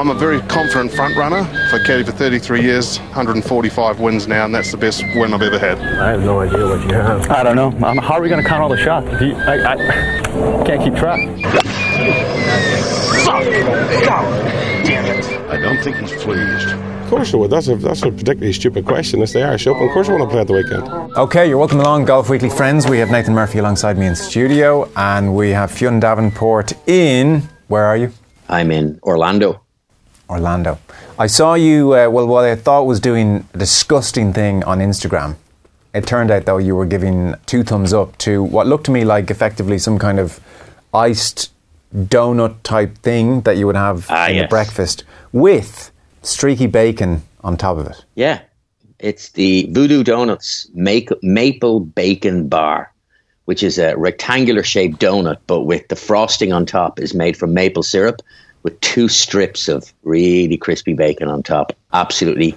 I'm a very confident front runner. I've caddied for 33 years, 145 wins now, and that's the best win I've ever had. I have no idea what you have. I don't know. How are we going to count all the shots? I can't keep track. Fuck! God damn it! I don't think he's pleased. Of course I would. That's a particularly stupid question. It's the Irish Open. Of course I want to play at the weekend. Okay, you're welcome along, Golf Weekly friends. We have Nathan Murphy alongside me in studio, and we have Fionn Davenport in... Where are you? I'm in Orlando. Orlando. I saw you, what I thought was doing a disgusting thing on Instagram. It turned out, though, you were giving 2 thumbs up to what looked to me like effectively some kind of iced donut type thing that you would have in a breakfast with streaky bacon on top of it. Yeah. It's the Voodoo Donuts Maple Bacon Bar, which is a rectangular shaped donut, but with the frosting on top is made from maple syrup with 2 strips of really crispy bacon on top. Absolutely.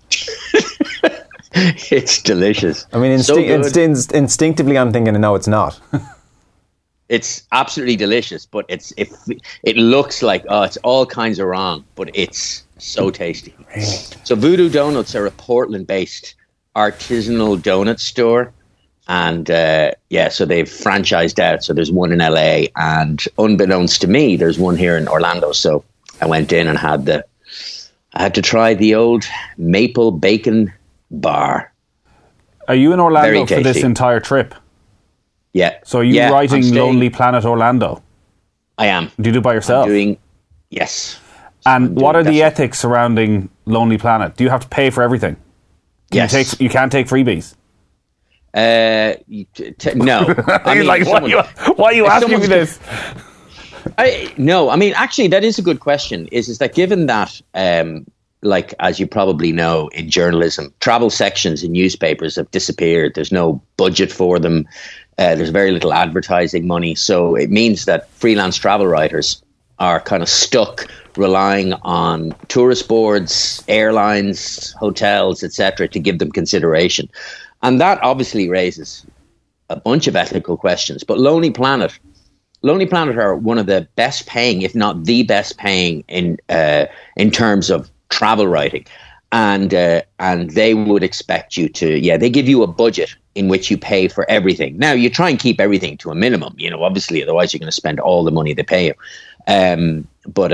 It's delicious. I mean, instinctively I'm thinking, no, it's not. It's absolutely delicious, but it looks like, it's all kinds of wrong, but it's so tasty. Really? So Voodoo Donuts are a Portland-based artisanal donut store. And so they've franchised out. So there's one in LA, and unbeknownst to me, there's one here in Orlando. So I went in and I had to try the old maple bacon bar. Are you in Orlando for this entire trip? Yeah. So are you writing Lonely Planet Orlando? I am. Do you do it by yourself? Yes. And what are the ethics surrounding Lonely Planet? Do you have to pay for everything? Yes. You can't take freebies? No. I mean, why are you asking me this? No, I mean, actually, that is a good question. Is that given that, as you probably know, in journalism, travel sections in newspapers have disappeared. There's no budget for them. There's very little advertising money. So it means that freelance travel writers are kind of stuck relying on tourist boards, airlines, hotels, etc., to give them consideration. And that obviously raises a bunch of ethical questions. But Lonely Planet are one of the best paying, if not the best paying, in terms of travel writing. And they would expect you to, they give you a budget in which you pay for everything. Now, you try and keep everything to a minimum, obviously, otherwise you're going to spend all the money they pay you.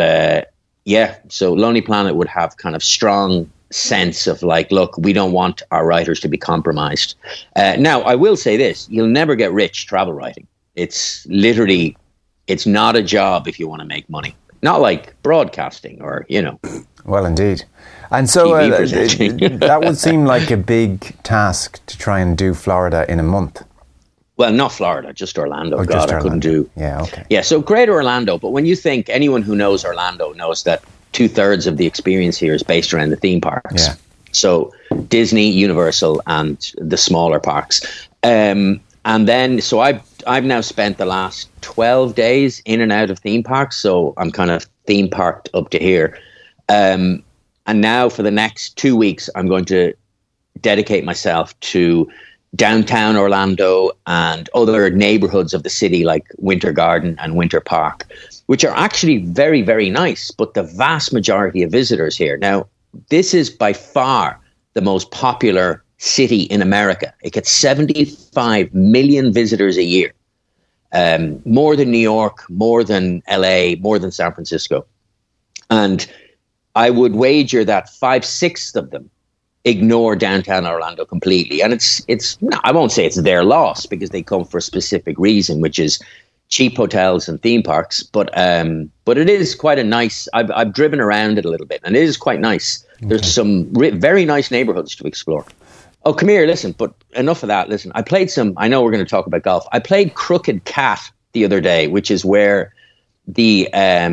So Lonely Planet would have kind of strong sense of look, we don't want our writers to be compromised. Now, I will say this, you'll never get rich travel writing. It's not a job if you want to make money. Not like broadcasting or, Well, indeed. And so that would seem like a big task to try and do Florida in a month. Well, not Florida, just Orlando. Oh, God, just I Orlando. couldn't do. Yeah, okay. Yeah, so Greater Orlando. But when you think, anyone who knows Orlando knows that 2/3 of the experience here is based around the theme parks. Yeah. So Disney, Universal, and the smaller parks. And then, so I've now spent the last 12 days in and out of theme parks. So I'm kind of theme parked up to here. And now for the next 2 weeks, I'm going to dedicate myself to downtown Orlando and other neighborhoods of the city like Winter Garden and Winter Park, which are actually very, very nice. But the vast majority of visitors here. Now, this is by far the most popular city in America. It gets 75 million visitors a year. More than New York, more than LA, more than San Francisco. And I would wager that 5/6 of them ignore downtown Orlando completely. And it's I won't say it's their loss because they come for a specific reason, which is cheap hotels and theme parks. But it is quite a nice, I've driven around it a little bit and it is quite nice. Okay. There's some very nice neighborhoods to explore. Oh, come here, listen, but enough of that. Listen, I know we're going to talk about golf. I played Crooked Cat the other day, which is where the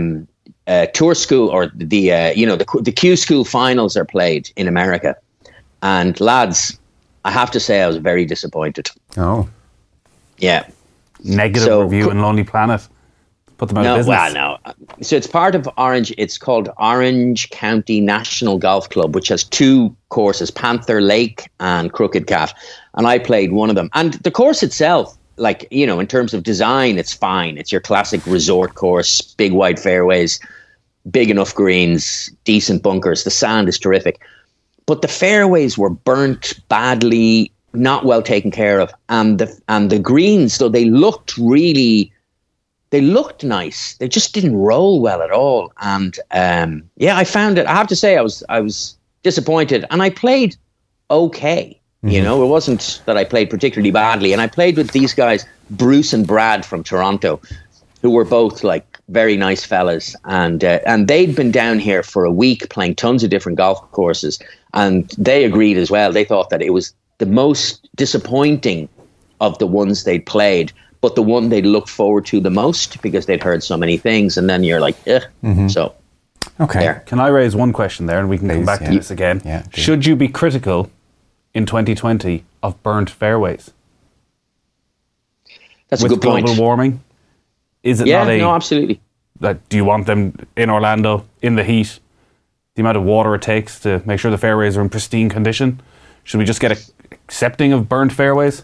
tour school or the Q School finals are played in America. And lads, I have to say I was very disappointed. Oh. Yeah. Negative review in Lonely Planet. Put them out of business. Well, no. So it's part of Orange. It's called Orange County National Golf Club, which has 2 courses, Panther Lake and Crooked Cat. And I played one of them. And the course itself, in terms of design, it's fine. It's your classic resort course, big wide fairways. big enough greens, decent bunkers. The sand is terrific. But the fairways were burnt badly, not well taken care of. And the greens, though they looked nice, they just didn't roll well at all. And I found it, I have to say, I was disappointed. And I played okay. You know, it wasn't that I played particularly badly. And I played with these guys, Bruce and Brad from Toronto, who were both like very nice fellas. And they'd been down here for a week playing tons of different golf courses. And they agreed as well. They thought that it was the most disappointing of the ones they'd played, but the one they'd looked forward to the most because they'd heard so many things. And then you're like, So, okay. There. Can I raise one question there, and we can come back to this again? Yeah, should you be critical in 2020 of burnt fairways? That's With a good point. global warming? Is it not no, absolutely. Like, do you want them in Orlando, in the heat? The amount of water it takes to make sure the fairways are in pristine condition? Should we just get accepting of burnt fairways?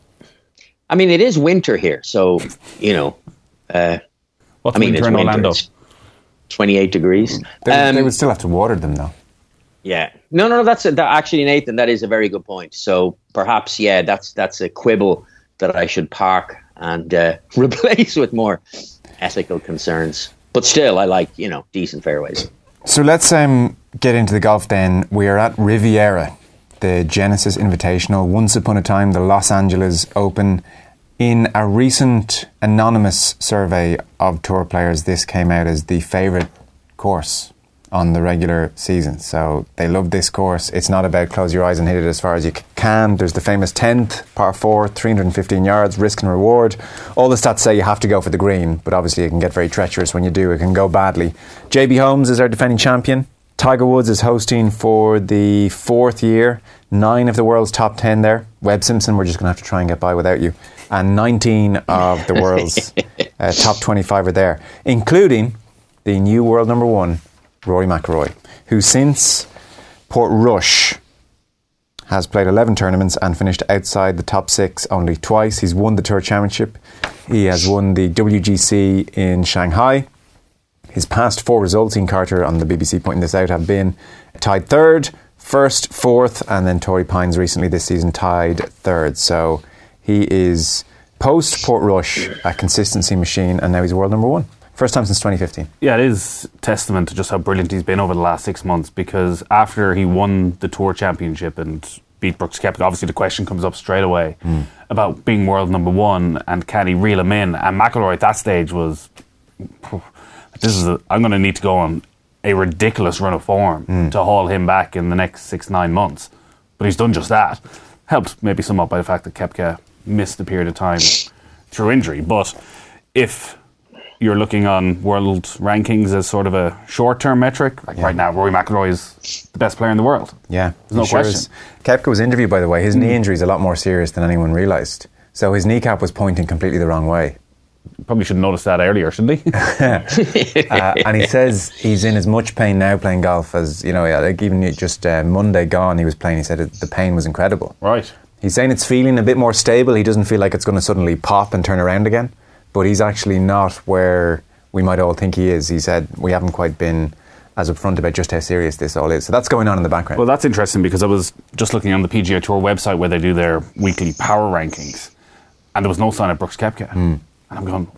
I mean, it is winter here, so, you know. What's I mean, winter it's in winter. Orlando? It's 28 degrees. They would still have to water them, though. Yeah. No, actually, Nathan, that is a very good point. So perhaps, that's a quibble that I should park and replace with more ethical concerns. But still, I like, decent fairways. So let's get into the golf then. We are at Riviera, the Genesis Invitational. Once upon a time, the Los Angeles Open. In a recent anonymous survey of tour players, this came out as the favourite course on the regular season. So they love this course. It's not about close your eyes and hit it as far as you can. There's the famous 10th, par 4, 315 yards, risk and reward. All the stats say you have to go for the green, but obviously it can get very treacherous when you do. It can go badly. JB Holmes is our defending champion. Tiger Woods is hosting for the 4th year. 9 of the world's top 10 there. Webb Simpson, we're just going to have to try and get by without you. And 19 of the world's top 25 are there, including the new world number 1, Rory McIlroy, who since Portrush has played 11 tournaments and finished outside the top 6 only twice. He's won the Tour Championship. He has won the WGC in Shanghai. His past 4 results, Ian Carter on the BBC pointing this out, have been tied 3rd, 1st, 4th, and then Torrey Pines recently this season tied 3rd. So he is post Portrush a consistency machine, and now he's world number 1. First time since 2015. Yeah, it is testament to just how brilliant he's been over the last 6 months, because after he won the Tour Championship and beat Brooks Koepka, obviously the question comes up straight away about being world number 1 and can he reel him in? And McIlroy at that stage was, I'm going to need to go on a ridiculous run of form to haul him back in the next 6-9 months. But he's done just that. Helped maybe somewhat by the fact that Koepka missed a period of time through injury. But if you're looking on world rankings as sort of a short-term metric, right now Rory McIlroy is the best player in the world. Yeah, there's no question. Koepka was interviewed, by the way. His knee injury is a lot more serious than anyone realised. So his kneecap was pointing completely the wrong way. Probably should have noticed that earlier, shouldn't he? And he says he's in as much pain now playing golf as, like even just Monday gone he was playing. He said the pain was incredible. Right. He's saying it's feeling a bit more stable. He doesn't feel like it's going to suddenly pop and turn around again. But he's actually not where we might all think he is. He said we haven't quite been as upfront about just how serious this all is. So that's going on in the background. Well, that's interesting because I was just looking on the PGA Tour website where they do their weekly power rankings, and there was no sign of Brooks Koepka. And I'm going,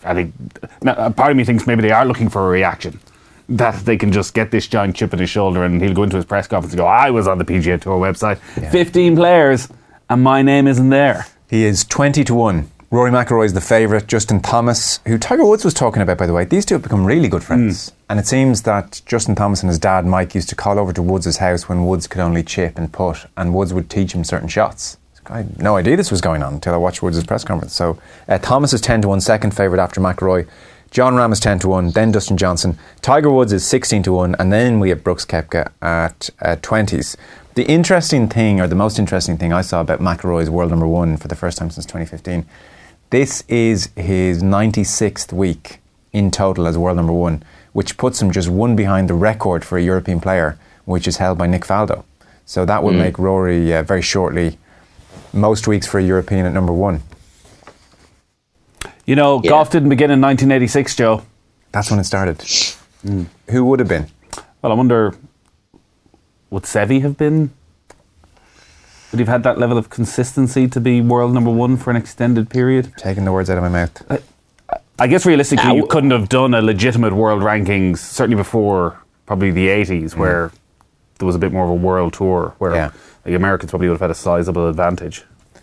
now, part of me thinks maybe they are looking for a reaction, that they can just get this giant chip on his shoulder and he'll go into his press conference and go, I was on the PGA Tour website, 15 players, and my name isn't there. He is 20-1. Rory McIlroy is the favourite. Justin Thomas, who Tiger Woods was talking about, by the way, these two have become really good friends. And it seems that Justin Thomas and his dad, Mike, used to call over to Woods' house when Woods could only chip and putt, and Woods would teach him certain shots. I had no idea this was going on until I watched Woods' press conference. So Thomas is 10-1, second favourite after McIlroy. John Ram is 10-1, then Dustin Johnson. Tiger Woods is 16-1, and then we have Brooks Koepka at 20s. The interesting thing, or the most interesting thing I saw about McIlroy's world number 1 for the first time since 2015, this is his 96th week in total as world number 1, which puts him just one behind the record for a European player, which is held by Nick Faldo. So that will make Rory very shortly most weeks for a European at number 1. Golf didn't begin in 1986, Joe. That's when it started. Who would have been? Well, I wonder, would Seve have been? Would he have had that level of consistency to be world number one for an extended period? Taking the words out of my mouth. I guess realistically, you couldn't have done a legitimate world rankings, certainly before probably the 80s, where there was a bit more of a world tour, where the Americans probably would have had a sizable advantage.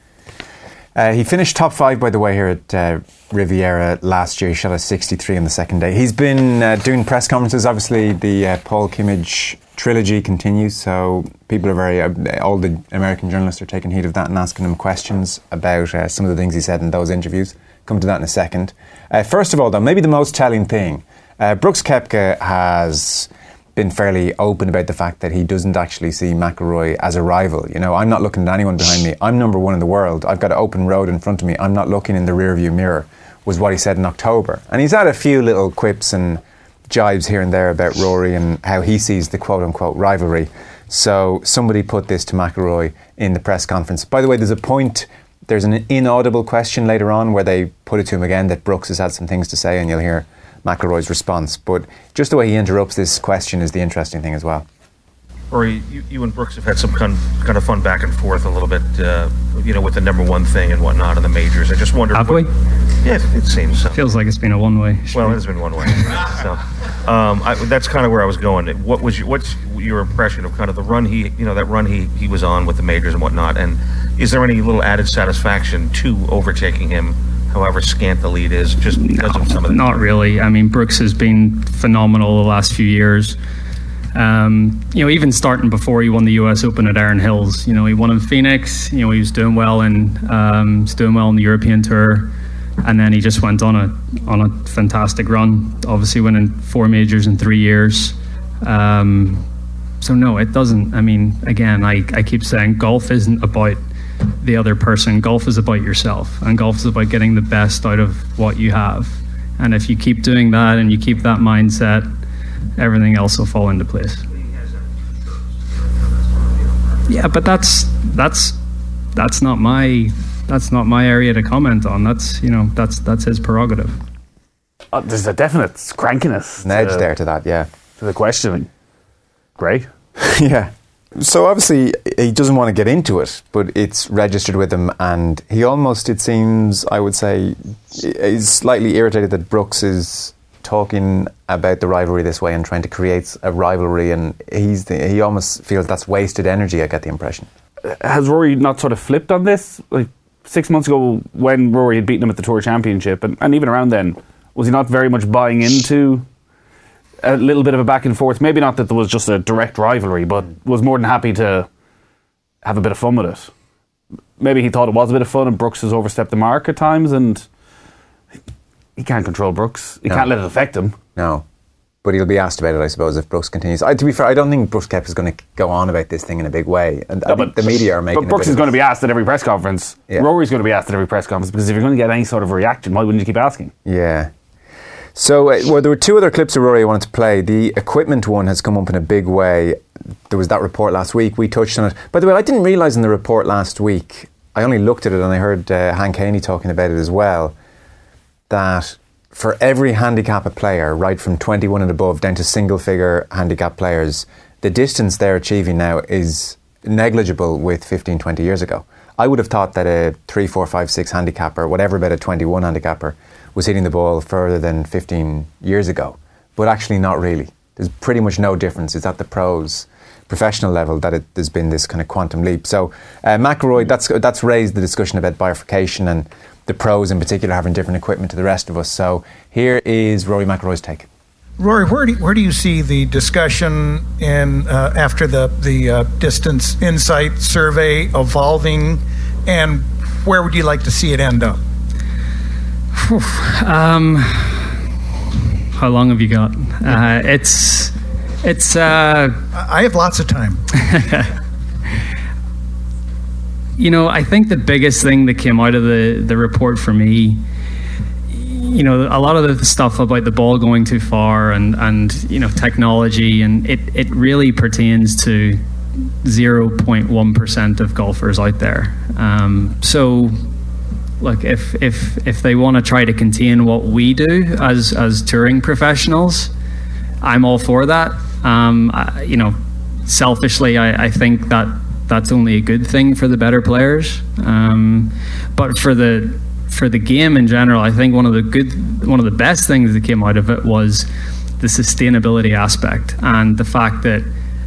He finished top 5, by the way, here at Riviera last year. He shot a 63 on the second day. He's been doing press conferences. Obviously, the Paul Kimmage trilogy continues, so people are very... all the American journalists are taking heed of that and asking him questions about some of the things he said in those interviews. Come to that in a second. First of all, though, maybe the most telling thing, Brooks Koepka has been fairly open about the fact that he doesn't actually see McIlroy as a rival. You know, I'm not looking at anyone behind me. I'm number one in the world. I've got an open road in front of me. I'm not looking in the rearview mirror, was what he said in October. And he's had a few little quips and jibes here and there about Rory and how he sees the quote-unquote rivalry. So somebody put this to McIlroy in the press conference. By the way, there's an inaudible question later on where they put it to him again that Brooks has had some things to say, and you'll hear McIlroy's response. But just the way he interrupts this question is the interesting thing as well. Rory, you and Brooks have had some kind of fun back and forth a little bit, with the number one thing and whatnot in the majors. I just wondered... Have we? Yeah, it seems so. Feels like it's been a one-way. Well, it has been one way. So, that's kind of where I was going. What's your impression of kind of the run he was on with the majors and whatnot? And is there any little added satisfaction to overtaking him, however scant the lead is, just because of some of the... Not really. I mean, Brooks has been phenomenal the last few years. Even starting before he won the US Open at Erin Hills, he won in Phoenix. He was doing well in the European Tour, and then he just went on a fantastic run. Obviously, winning 4 majors in 3 years. So no, it doesn't. I mean, again, I keep saying golf isn't about the other person. Golf is about yourself, and golf is about getting the best out of what you have. And if you keep doing that and you keep that mindset, everything else will fall into place. Yeah, but that's not my area to comment on. That's his prerogative. There's a definite crankiness, an edge there to that, yeah, to the questioning. Great. Yeah. So obviously he doesn't want to get into it, but it's registered with him, and he almost, it seems, I would say, is slightly irritated that Brooks is talking about the rivalry this way and trying to create a rivalry, and he almost feels that's wasted energy, I get the impression. Has Rory not sort of flipped on this? Like 6 months ago when Rory had beaten him at the Tour Championship, and even around then, was he not very much buying into a little bit of a back and forth? Maybe not that there was just a direct rivalry, but was more than happy to have a bit of fun with it. Maybe he thought it was a bit of fun and Brooks has overstepped the mark at times, and he can't control Brooks. He can't let it affect him. No. But he'll be asked about it, I suppose, if Brooks continues. To be fair, I don't think Brooks Koepka is going to go on about this thing in a big way. And I think the media are making... But Brooks is going to be asked at every press conference. Yeah. Rory's going to be asked at every press conference, because if you're going to get any sort of reaction, why wouldn't you keep asking? Yeah. So, there were 2 other clips of Rory I wanted to play. The equipment one has come up in a big way. There was that report last week. We touched on it. By the way, I didn't realise in the report last week, I only looked at it and I heard Hank Haney talking about it as well, that for every handicap player, right from 21 and above down to single-figure handicap players, the distance they're achieving now is negligible with 15, 20 years ago. I would have thought that a 3, 4, 5, 6 handicapper, whatever about a 21 handicapper, was hitting the ball further than 15 years ago. But actually not really. There's pretty much no difference. It's at the pros, professional level, that there's been this kind of quantum leap. So McIlroy, that's raised the discussion about bifurcation and the pros in particular having different equipment to the rest of us. So here is Rory McIlroy's take. Rory, where do you see the discussion in after the Distance Insight survey evolving, and where would you like to see it end up? How long have you got? It's. I have lots of time. I think the biggest thing that came out of the report for me, a lot of the stuff about the ball going too far and technology, and it really pertains to 0.1% of golfers out there. So, look, if they want to try to contain what we do as touring professionals, I'm all for that. Selfishly, I think that that's only a good thing for the better players. But for the game in general, I think one of the best things that came out of it was the sustainability aspect, and the fact that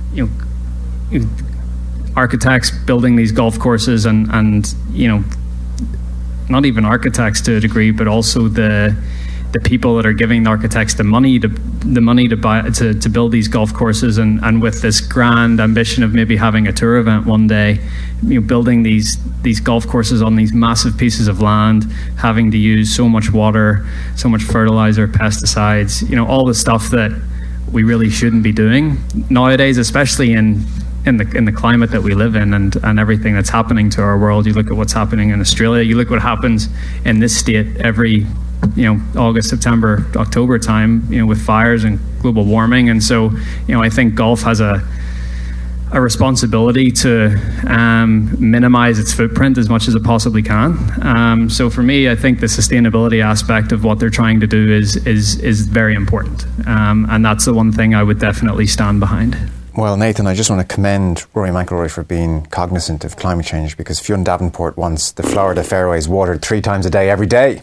architects building these golf courses and not even architects to a degree, but also the people that are giving the architects the money to build these golf courses, and with this grand ambition of maybe having a tour event one day, building these golf courses on these massive pieces of land, having to use so much water, so much fertilizer, pesticides, all the stuff that we really shouldn't be doing nowadays, especially in the climate that we live in, and everything that's happening to our world. You look at what's happening in Australia, you look what happens in this state every August, September, October time, with fires and global warming. And so, I think golf has a responsibility to minimize its footprint as much as it possibly can. So for me, I think the sustainability aspect of what they're trying to do is very important. And that's the one thing I would definitely stand behind. Well, Nathan, I just want to commend Rory McIlroy for being cognizant of climate change, because Fionn Davenport wants the Florida fairways watered 3 times a day, every day.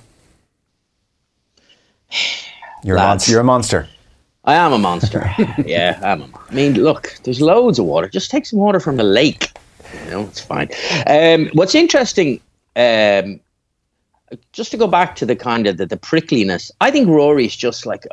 You're a monster. I am a monster. Yeah, I mean, look, there's loads of water. Just take some water from the lake. It's fine. What's interesting, just to go back to the kind of the prickliness, I think Rory's just like,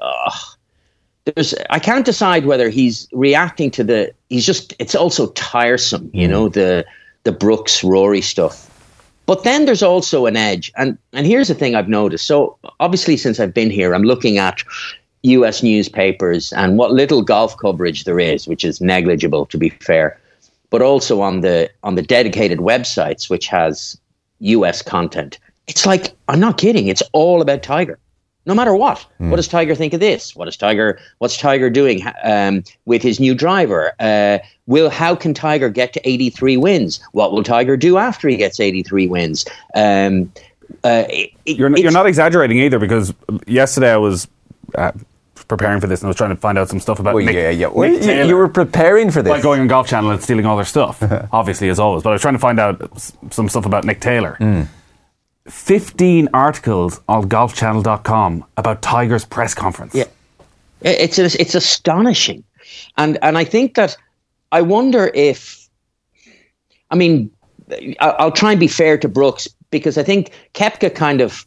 I can't decide whether he's reacting to it's also tiresome, the Brooks Rory stuff. But then there's also an edge. And here's the thing I've noticed. So obviously, since I've been here, I'm looking at US newspapers and what little golf coverage there is, which is negligible, to be fair, but also on the dedicated websites, which has US content. It's like, I'm not kidding. It's all about Tiger. No matter what. What does Tiger think of this? What's Tiger doing with his new driver? How can Tiger get to 83 wins? What will Tiger do after he gets 83 wins? You're not exaggerating either, because yesterday I was preparing for this and I was trying to find out some stuff about Nick Taylor. You were preparing for this? By going on Golf Channel and stealing all their stuff, obviously, as always. But I was trying to find out some stuff about Nick Taylor. 15 articles on golfchannel.com about Tiger's press conference. Yeah, it's astonishing, and I think that I wonder if, I mean, I'll try and be fair to Brooks, because I think Koepka kind of,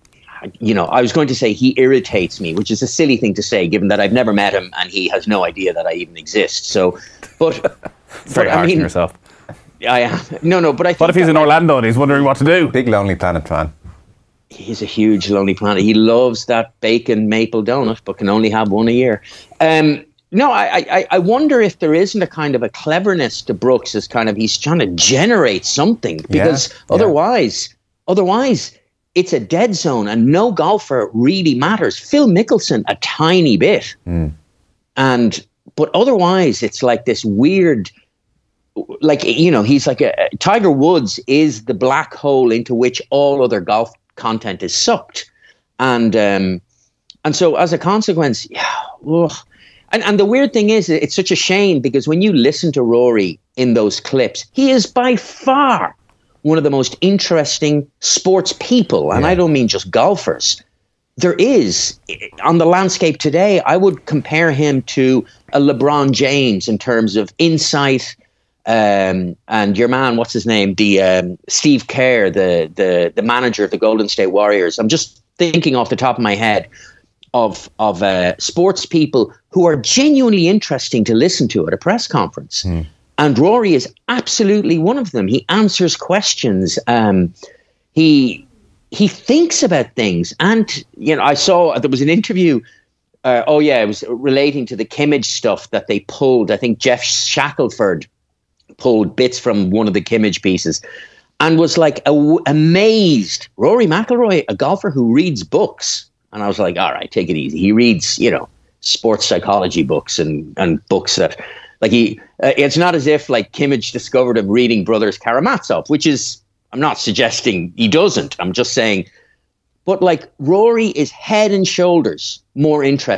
I was going to say he irritates me, which is a silly thing to say, given that I've never met him and he has no idea that I even exist. So, but it's very harsh on yourself. I am. No, but I think... What if he's in Orlando and he's wondering what to do? Big Lonely Planet fan. He's a huge Lonely Planet. He loves that bacon maple donut, but can only have one a year. No, I wonder if there isn't a kind of a cleverness to Brooks, as kind of he's trying to generate something, because otherwise it's a dead zone and no golfer really matters. Phil Mickelson, a tiny bit. But otherwise it's like this weird... he's like Tiger Woods is the black hole into which all other golf content is sucked, and so as a consequence, and the weird thing is, it's such a shame, because when you listen to Rory in those clips, he is by far one of the most interesting sports people, and I don't mean just golfers. There is, on the landscape today, I would compare him to a LeBron James in terms of insight. And your man, what's his name? The Steve Kerr, the manager of the Golden State Warriors. I'm just thinking off the top of my head of sports people who are genuinely interesting to listen to at a press conference. And Rory is absolutely one of them. He answers questions. He thinks about things. And I saw there was an interview. It was relating to the Kimmage stuff that they pulled. I think Jeff Shackelford pulled bits from one of the Kimmage pieces and was like amazed. Rory McIlroy, a golfer who reads books. And I was like, all right, take it easy. He reads, sports psychology books and books that, like, it's not as if like Kimmage discovered him reading Brothers Karamazov, which is, I'm not suggesting he doesn't. I'm just saying, but like Rory is head and shoulders more interesting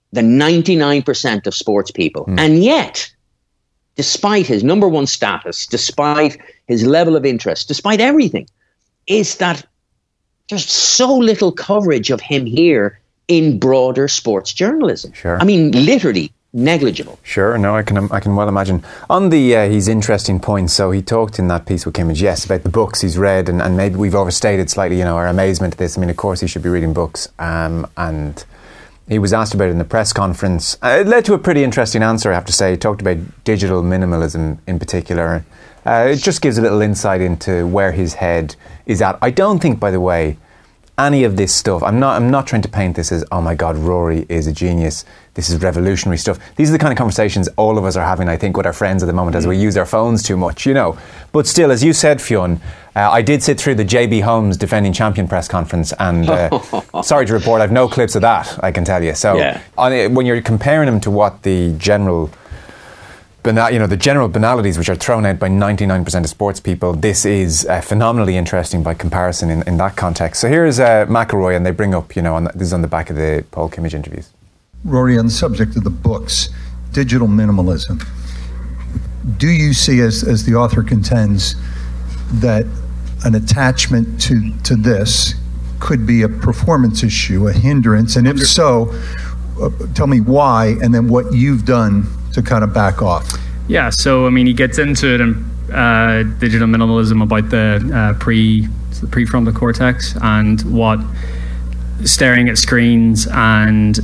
than 99% of sports people. And yet, despite his number one status, despite his level of interest, despite everything, is that there's so little coverage of him here in broader sports journalism. Sure. I mean, literally negligible. Sure, no, I can well imagine. On the his interesting points, so he talked in that piece with Kimmage, yes, about the books he's read, and maybe we've overstated slightly, our amazement at this. I mean, of course he should be reading books, and he was asked about it in the press conference. It led to a pretty interesting answer, I have to say. He talked about digital minimalism in particular. It just gives a little insight into where his head is at. I don't think, by the way, any of this stuff, I'm not trying to paint this as, oh my God, Rory is a genius, this is revolutionary stuff. These are the kind of conversations all of us are having, I think, with our friends at the moment as we use our phones too much, But still, as you said, Fionn, I did sit through the JB Holmes defending champion press conference, and sorry to report, I've no clips of that, I can tell you. So when you're comparing him to what the general banalities which are thrown out by 99% of sports people, this is phenomenally interesting by comparison in that context. So here's McElroy, and they bring up, this is on the back of the Paul Kimmage interviews. Rory, on the subject of the books, digital minimalism, do you see, as the author contends, that an attachment to this could be a performance issue, a hindrance? And if so, tell me why, and then what you've done to kind of back off. Yeah, so I mean, he gets into it in digital minimalism about the prefrontal cortex and what staring at screens and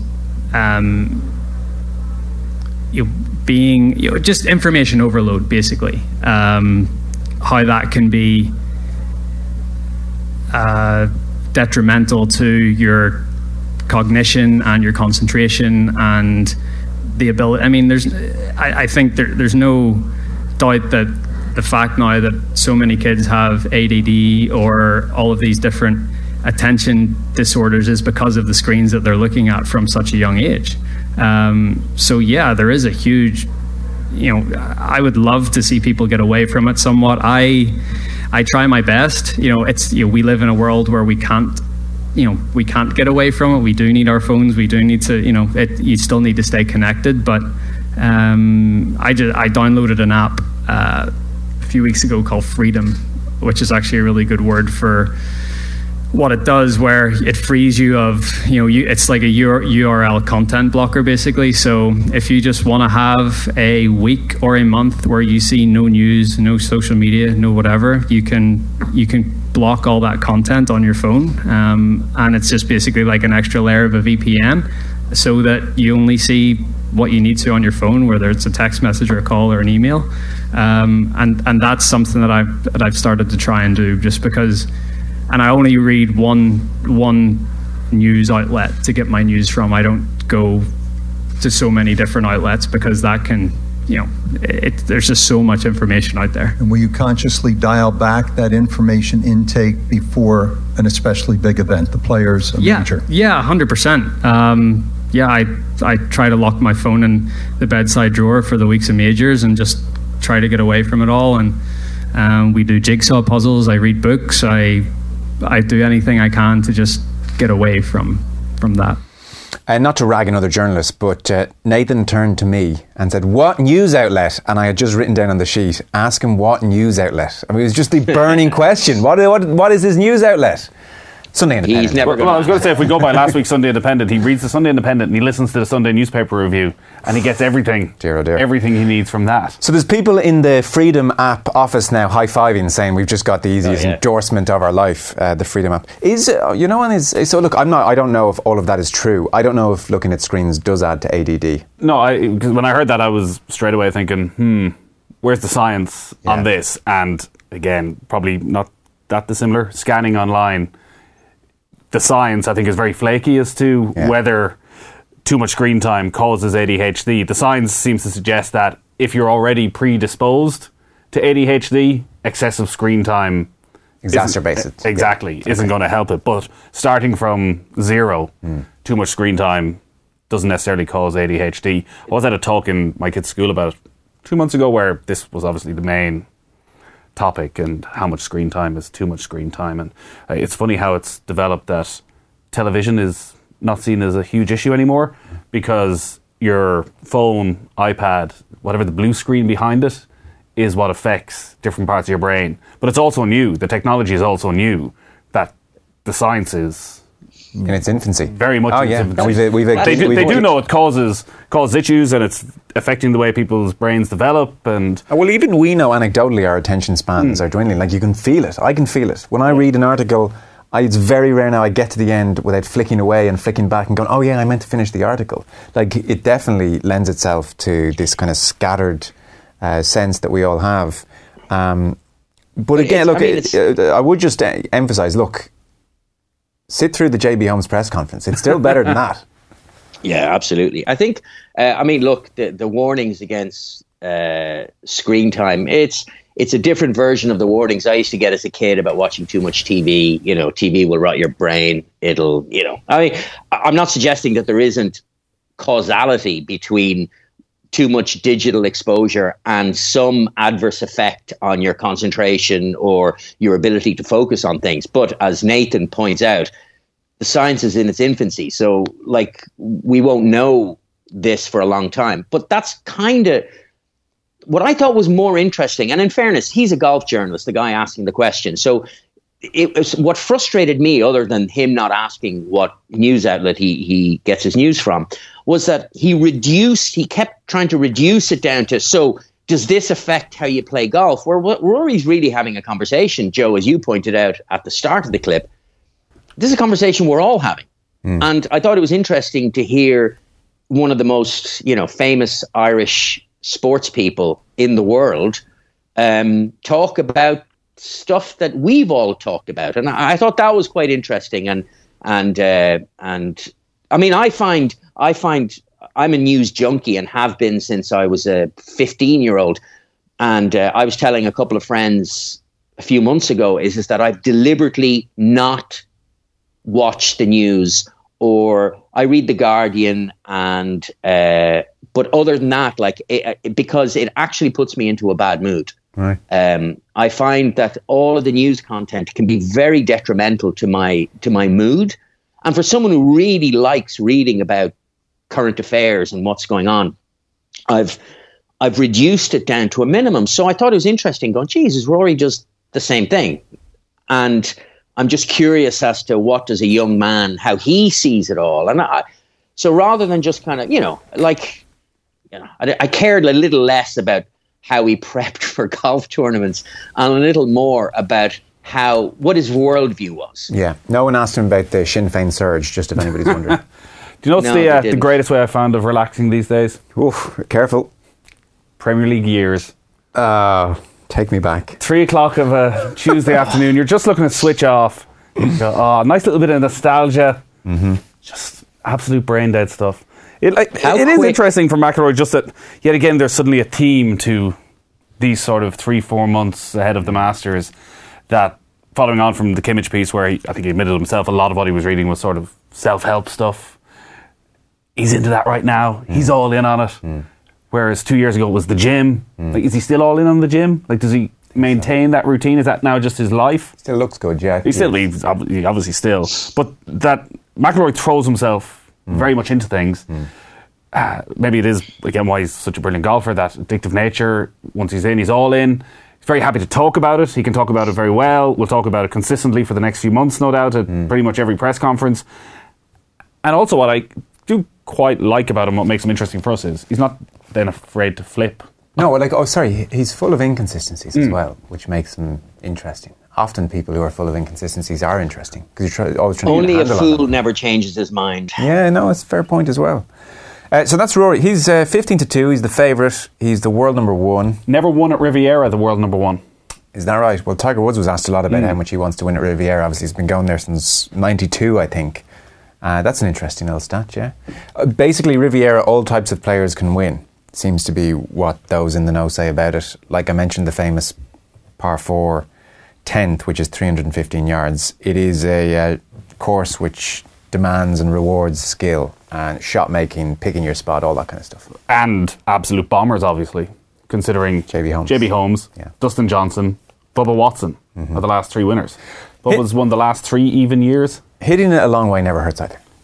being just information overload, basically, how that can be detrimental to your cognition and your concentration and the ability. I mean, I think there's no doubt that the fact now that so many kids have ADD or all of these different attention disorders is because of the screens that they're looking at from such a young age. So yeah, there is a huge, I would love to see people get away from it somewhat. I try my best. We live in a world where we can't get away from it. We do need our phones. We do need to, you still need to stay connected. But I downloaded an app a few weeks ago called Freedom, which is actually a really good word for what it does, where it frees you of, it's like a URL content blocker, basically. So if you just want to have a week or a month where you see no news, no social media, no whatever, you can block all that content on your phone, and it's just basically like an extra layer of a VPN, so that you only see what you need to on your phone, whether it's a text message or a call or an email, and that's something that I've started to try and do, just because. And I only read one news outlet to get my news from. I don't go to so many different outlets, because that can, there's just so much information out there. And will you consciously dial back that information intake before an especially big event, the Players, major? Yeah, 100%. I try to lock my phone in the bedside drawer for the weeks of majors and just try to get away from it all. And we do jigsaw puzzles. I read books. I do anything I can to just get away from that. Not to rag another journalist, but Nathan turned to me and said, "What news outlet?" And I had just written down on the sheet, "Ask him what news outlet." I mean, it was just the burning question. What is his news outlet? Sunday Independent. He's never well, I was going to say, if we go by last week's Sunday Independent, he reads the Sunday Independent and he listens to the Sunday newspaper review, and he gets everything, dear, oh dear, everything he needs from that. So there's people in the Freedom app office now high-fiving, saying we've just got the easiest endorsement of our life. The Freedom app is, so look, I don't know if all of that is true. I don't know if looking at screens does add to ADD. No, because when I heard that, I was straight away thinking, where's the science on this? And again, probably not that dissimilar. Scanning online. The science, I think, is very flaky as to whether too much screen time causes ADHD. The science seems to suggest that if you're already predisposed to ADHD, excessive screen time exacerbates it. Exactly, isn't going to help it. But starting from zero, too much screen time doesn't necessarily cause ADHD. I was at a talk in my kid's school about 2 months ago where this was obviously the main topic, and how much screen time is too much screen time. And it's funny how it's developed that television is not seen as a huge issue anymore, because your phone, iPad, whatever the blue screen behind it is what affects different parts of your brain. But it's also new. The technology is also new. That the science is in its infancy. Very much in its infancy. And they do know it causes issues, and it's affecting the way people's brains develop. And well, even we know anecdotally our attention spans are dwindling. Like, you can feel it. I can feel it. When I read an article, it's very rare now I get to the end without flicking away and flicking back and going, oh yeah, I meant to finish the article. Like, it definitely lends itself to this kind of scattered sense that we all have. But again, look, I would just emphasise, look, sit through the JB Holmes press conference. It's still better than that. Yeah, absolutely. I think, look, the warnings against screen time, it's a different version of the warnings I used to get as a kid about watching too much TV. You know, TV will rot your brain. It'll, I'm not suggesting that there isn't causality between too much digital exposure and some adverse effect on your concentration or your ability to focus on things. But as Nathan points out, the science is in its infancy. So, like, we won't know this for a long time. But that's kind of what I thought was more interesting. And in fairness, he's a golf journalist, the guy asking the question. So it was what frustrated me, other than him not asking what news outlet he gets his news from, was that he kept trying to reduce it down to, so does this affect how you play golf? Where Rory's really having a conversation, Joe, as you pointed out at the start of the clip. This is a conversation we're all having. And I thought it was interesting to hear one of the most, famous Irish sports people in the world talk about stuff that we've all talked about. And I thought that was quite interesting. And I mean, I find I'm a news junkie and have been since I was a 15-year-old. And I was telling a couple of friends a few months ago is that I've deliberately not watched the news, or I read The Guardian, and but other than that, because it actually puts me into a bad mood. Right. I find that all of the news content can be very detrimental to my mood. And for someone who really likes reading about current affairs and what's going on, I've reduced it down to a minimum. So I thought it was interesting going, geez, is Rory just the same thing? And I'm just curious as to what does a young man, how he sees it all. And so rather than just kind of, I cared a little less about how he prepped for golf tournaments and a little more about what his worldview was. Yeah. No one asked him about the Sinn Féin surge, just if anybody's wondering. Do you know what's the greatest way I found of relaxing these days? Oof, careful. Premier League years. Take me back. 3:00 of a Tuesday afternoon. You're just looking to switch off. You go, nice little bit of nostalgia. Mm-hmm. Just absolute brain dead stuff. It is interesting for McIlroy just that yet again there's suddenly a theme to these sort of 3-4 months ahead of the Masters, that following on from the Kimmage piece where I think he admitted himself a lot of what he was reading was sort of self-help stuff. He's into that right now. He's all in on it. Whereas 2 years ago it was the gym. Like, is he still all in on the gym? Like, does he maintain that routine? Is that now just his life? Still looks good, yeah. He obviously still. But that McIlroy throws himself very much into things. Maybe it is, again, why he's such a brilliant golfer, that addictive nature. Once he's in, he's all in. He's very happy to talk about it. He can talk about it very well. We'll talk about it consistently for the next few months, no doubt, at pretty much every press conference. And also what I do quite like about him, what makes him interesting for us, is he's not then afraid to flip. No, he's full of inconsistencies as well, which makes him interesting. Often people who are full of inconsistencies are interesting, because you're always trying only to a fool never changes his mind. Yeah, no, it's a fair point as well. So that's Rory. He's 15-2. He's the favourite. He's the world number one. Never won at Riviera, the world number one. Is that right? Well, Tiger Woods was asked a lot about how much he wants to win at Riviera. Obviously, he's been going there since 92, I think. That's an interesting little stat, yeah. Basically, Riviera, all types of players can win. Seems to be what those in the know say about it. Like I mentioned, the famous par 4 10th, which is 315 yards. It is a course which demands and rewards skill and shot making, picking your spot, all that kind of stuff. And absolute bombers, obviously, considering JB Holmes, Dustin Johnson, Bubba Watson are the last three winners. Bubba's won the last 3 even years. Hitting it a long way never hurts either.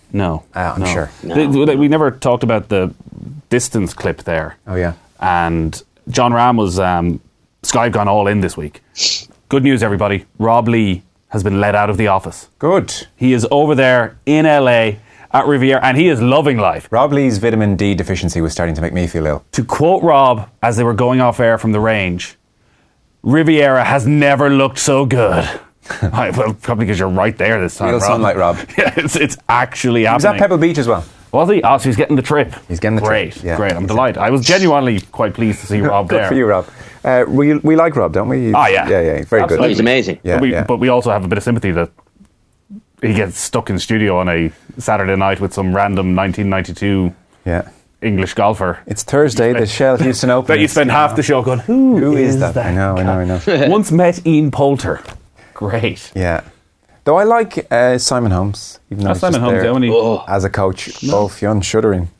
No. I'm no. sure. We never talked about the distance clip there. Oh, yeah. And John Ram was... Sky have gone all in this week. Good news, everybody. Rob Lee has been let out of the office. Good. He is over there in LA at Riviera, and he is loving life. Rob Lee's vitamin D deficiency was starting to make me feel ill. To quote Rob, as they were going off air from the range, Riviera has never looked so good. Well, probably because you're right there this time, Real Rob. sunlight, Rob. Yeah, it's actually happening. He was at Pebble Beach as well. Was he? Oh, so he's getting the trip. He's getting the great, trip. Yeah. Great. I'm delighted. I was genuinely quite pleased to see Rob Good there. for you, Rob. We like Rob, don't we? Oh, yeah. Yeah, very Absolutely. good. He's amazing. Yeah, But we also have a bit of sympathy that he gets stuck in the studio on a Saturday night with some random 1992 English golfer. It's Thursday, the Shell Houston Open. That you spend half the show going, who is that? I know. Once met Ian Poulter. Great. Yeah. Though I like Simon Holmes, even though he's Simon just Holmes, there as a coach. Oh, Fionn, shuddering.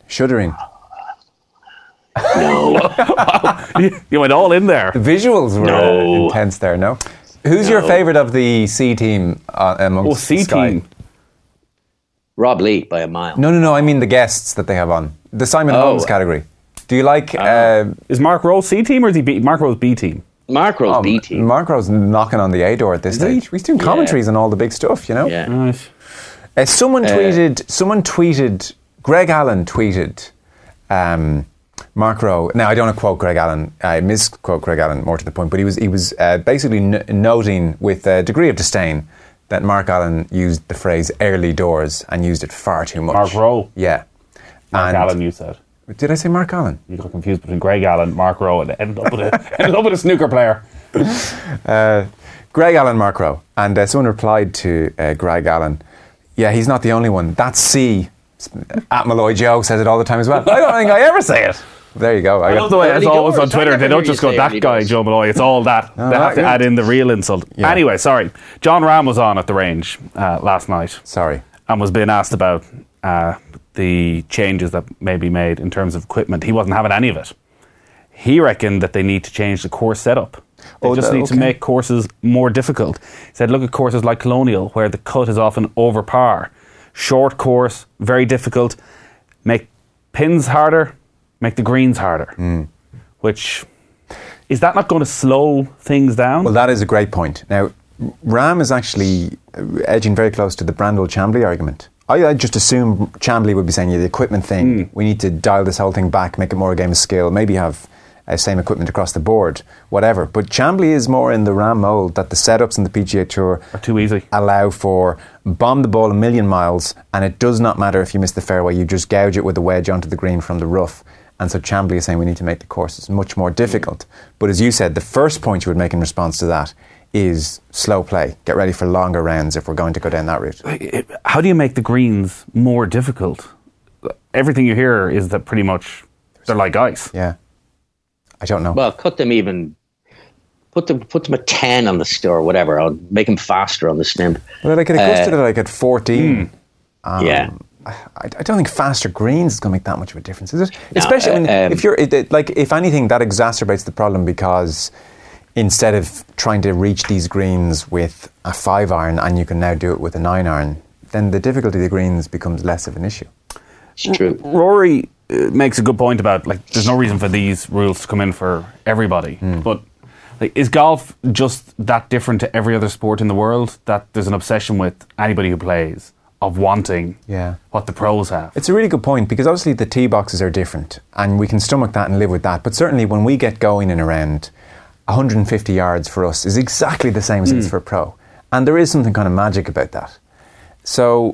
You went all in there. The visuals were intense there, no? Who's your favourite of the C team amongst C Sky? team? Rob Lee by a mile. No, I mean the guests that they have on. The Simon Holmes category. Do you like... is Mark Rose C team or is he Mark Rose B team? Mark Rose B team. Mark Rose knocking on the A door at this stage. He's doing commentaries and all the big stuff, you know? Yeah. Nice. Someone tweeted, Greg Allen tweeted Mark Rowe. Now, I don't want to quote Greg Allen. I misquote Greg Allen, more to the point, but he was basically noting with a degree of disdain that Mark Allen used the phrase early doors and used it far too much. Mark Rowe? Yeah. Mark Allen, you said. Did I say Mark Allen? You got confused between Greg Allen, Mark Rowe, and ended up with a snooker player. Greg Allen, Mark Rowe. And someone replied to Greg Allen, yeah, he's not the only one. That's C. At Malloy Joe says it all the time as well. I don't think I ever say it. There you go. I love the way it's always on Twitter. They don't just go, that guy, Joe Malloy. It's all that. They have to add in the real insult. Yeah. Anyway, sorry. John Ram was on at the range last night. Sorry. And was being asked about the changes that may be made in terms of equipment. He wasn't having any of it. He reckoned that they need to change the course setup. They just need to make courses more difficult. He said, look at courses like Colonial, where the cut is often over par. Short course, very difficult. Make pins harder, make the greens harder. Which, is that not going to slow things down? Well, that is a great point. Now, Ram is actually edging very close to the Brandel-Chambly argument. I just assume Chambly would be saying, the equipment thing, we need to dial this whole thing back, make it more a game of skill, maybe have same equipment across the board, whatever. But Chambly is more in the Ram mould, that the setups in the PGA Tour are too easy. Allow for bomb the ball a million miles, and it does not matter if you miss the fairway, you just gouge it with a wedge onto the green from the rough. And so Chambly is saying we need to make the courses much more difficult. But as you said, the first point you would make in response to that is slow play. Get ready for longer rounds if we're going to go down that route. How do you make the greens more difficult? Everything you hear is that pretty much they're like ice. Yeah. I don't know. Well, cut them even. Put them at 10 on the store, whatever. I'll make them faster on the stimp. Well, like at Augusta, they're like at 14. Yeah. I don't think faster greens is going to make that much of a difference, is it? No, especially if you're if anything, that exacerbates the problem, because instead of trying to reach these greens with a 5-iron and you can now do it with a 9-iron, then the difficulty of the greens becomes less of an issue. It's true. Rory makes a good point about, like, there's no reason for these rules to come in for everybody. But like, is golf just that different to every other sport in the world that there's an obsession with anybody who plays of wanting what the pros have? It's a really good point, because obviously the tee boxes are different and we can stomach that and live with that. But certainly when we get going in around 150 yards for us is exactly the same as it is for a pro. And there is something kind of magic about that. So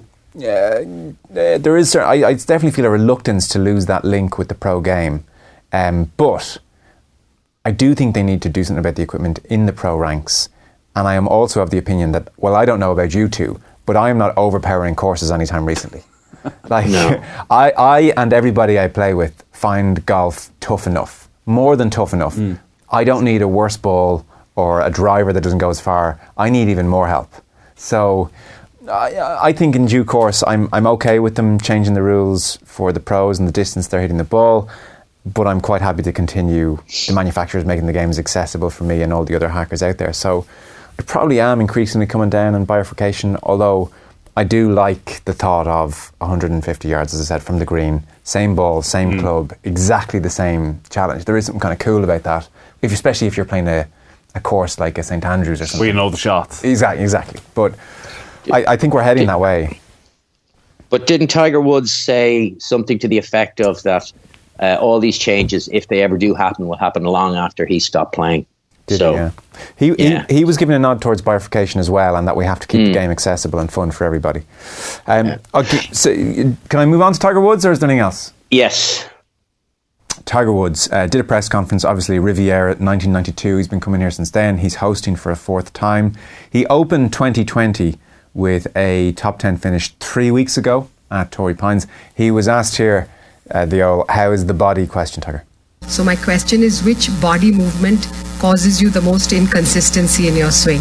there is. I definitely feel a reluctance to lose that link with the pro game. But I do think they need to do something about the equipment in the pro ranks. And I am also of the opinion that, well, I don't know about you two, but I am not overpowering courses anytime recently. Like, no. I and everybody I play with find golf tough enough, more than tough enough. I don't need a worse ball or a driver that doesn't go as far. I need even more help. So I think in due course I'm okay with them changing the rules for the pros and the distance they're hitting the ball, but I'm quite happy to continue the manufacturers making the games accessible for me and all the other hackers out there. So I probably am increasingly coming down on bifurcation, although I do like the thought of 150 yards, as I said, from the green. Same ball, same club, exactly the same challenge. There is something kind of cool about that, especially if you're playing a course like a St Andrews or something. Where you know the shots. Exactly. But I think we're heading that way. But didn't Tiger Woods say something to the effect of that all these changes, if they ever do happen, will happen long after he stopped playing? He was giving a nod towards bifurcation as well, and that we have to keep the game accessible and fun for everybody. So, can I move on to Tiger Woods, or is there anything else? Yes. Tiger Woods did a press conference, obviously Riviera 1992. He's been coming here since then. He's hosting for a fourth time. He opened 2020 with a top 10 finish 3 weeks ago at Torrey Pines. He was asked here, how is the body question, Tiger? So my question is, which body movement causes you the most inconsistency in your swing?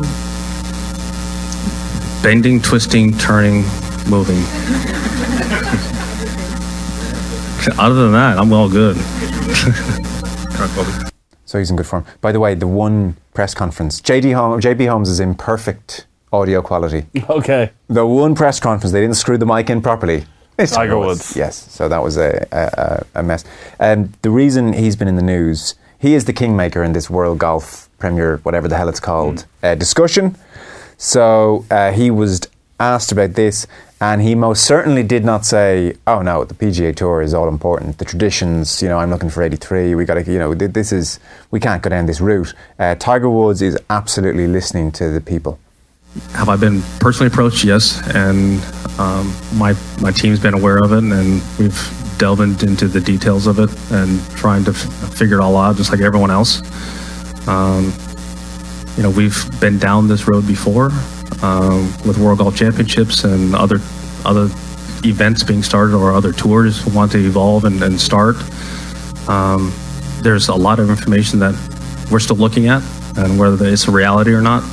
Bending, twisting, turning, moving. Other than that, I'm all good. So he's in good form. By the way, the one press conference, JB Holmes is in perfect audio quality. Okay. The one press conference, they didn't screw the mic in properly. It's Tiger Woods. Yes, so that was a mess. The reason he's been in the news, he is the kingmaker in this World Golf Premier, whatever the hell it's called, discussion. So he was asked about this, and he most certainly did not say, "Oh no, the PGA Tour is all important. The traditions, I'm looking for 83. We got to, we can't go down this route." Tiger Woods is absolutely listening to the people. Have I been personally approached? Yes, and my team's been aware of it, and we've delved into the details of it and trying to figure it all out, just like everyone else. We've been down this road before with World Golf Championships and other events being started, or other tours want to evolve and start. There's a lot of information that we're still looking at, and whether it's a reality or not.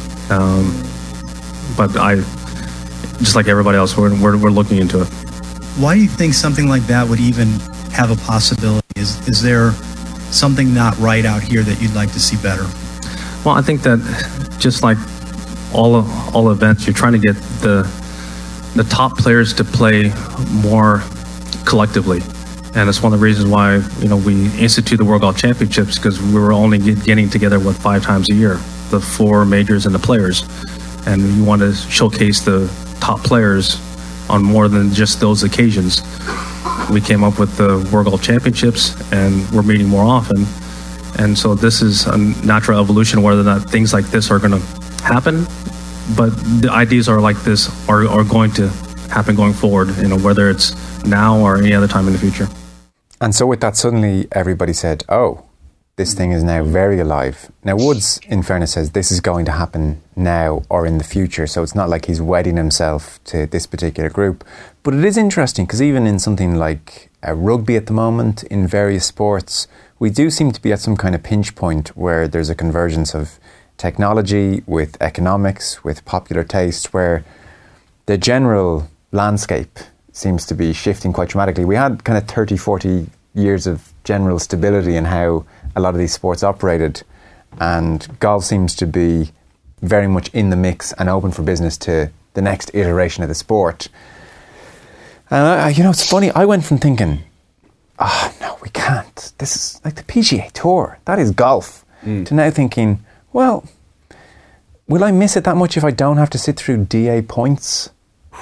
But just like everybody else, we're looking into it. Why do you think something like that would even have a possibility? Is there something not right out here that you'd like to see better? Well, I think that just like all events, you're trying to get the top players to play more collectively, and it's one of the reasons why we institute the World Golf Championships, because we were only getting together 5 times a year, the 4 majors and the players. And you want to showcase the top players on more than just those occasions. We came up with the World Golf Championships, and we're meeting more often. And so this is a natural evolution, whether or not things like this are going to happen. But the ideas are like this are going to happen going forward, whether it's now or any other time in the future. And so with that, suddenly everybody said, oh, this thing is now very alive. Now, Woods, in fairness, says this is going to happen now or in the future, so it's not like he's wedding himself to this particular group. But it is interesting, because even in something like rugby at the moment, in various sports, we do seem to be at some kind of pinch point where there's a convergence of technology with economics, with popular taste, where the general landscape seems to be shifting quite dramatically. We had kind of 30, 40 years of general stability in how a lot of these sports operated, and golf seems to be very much in the mix and open for business to the next iteration of the sport. And it's funny, I went from thinking, no, we can't, this is like the PGA Tour, that is golf, to now thinking, well, will I miss it that much if I don't have to sit through DA points?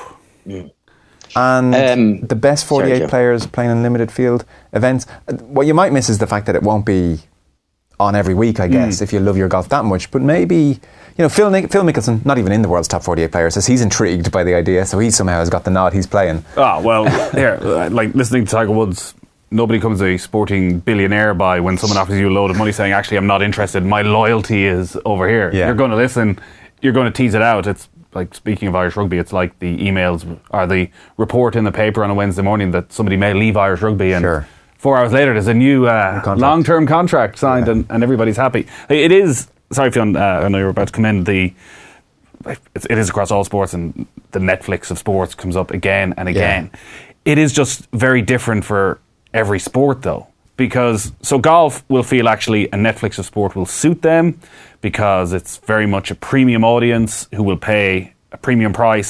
And the best 48 players playing in limited field events. What you might miss is the fact that it won't be on every week, I guess, if you love your golf that much. But maybe, Phil Mickelson, not even in the world's top 48 players, says he's intrigued by the idea, so he somehow has got the nod, he's playing. Oh, well, here, like listening to Tiger Woods, nobody becomes a sporting billionaire by when someone offers you a load of money saying, actually, I'm not interested, my loyalty is over here. Yeah. You're going to listen, you're going to tease it out. It's like, speaking of Irish rugby, it's like the emails or the report in the paper on a Wednesday morning that somebody may leave Irish rugby, and 4 hours later there's a new long-term contract signed, and everybody's happy. It is, sorry Fionn, I know you're about to commend it is across all sports, and the Netflix of sports comes up again and again. It is just very different for every sport though, because golf will feel actually a Netflix of sport will suit them, because it's very much a premium audience who will pay a premium price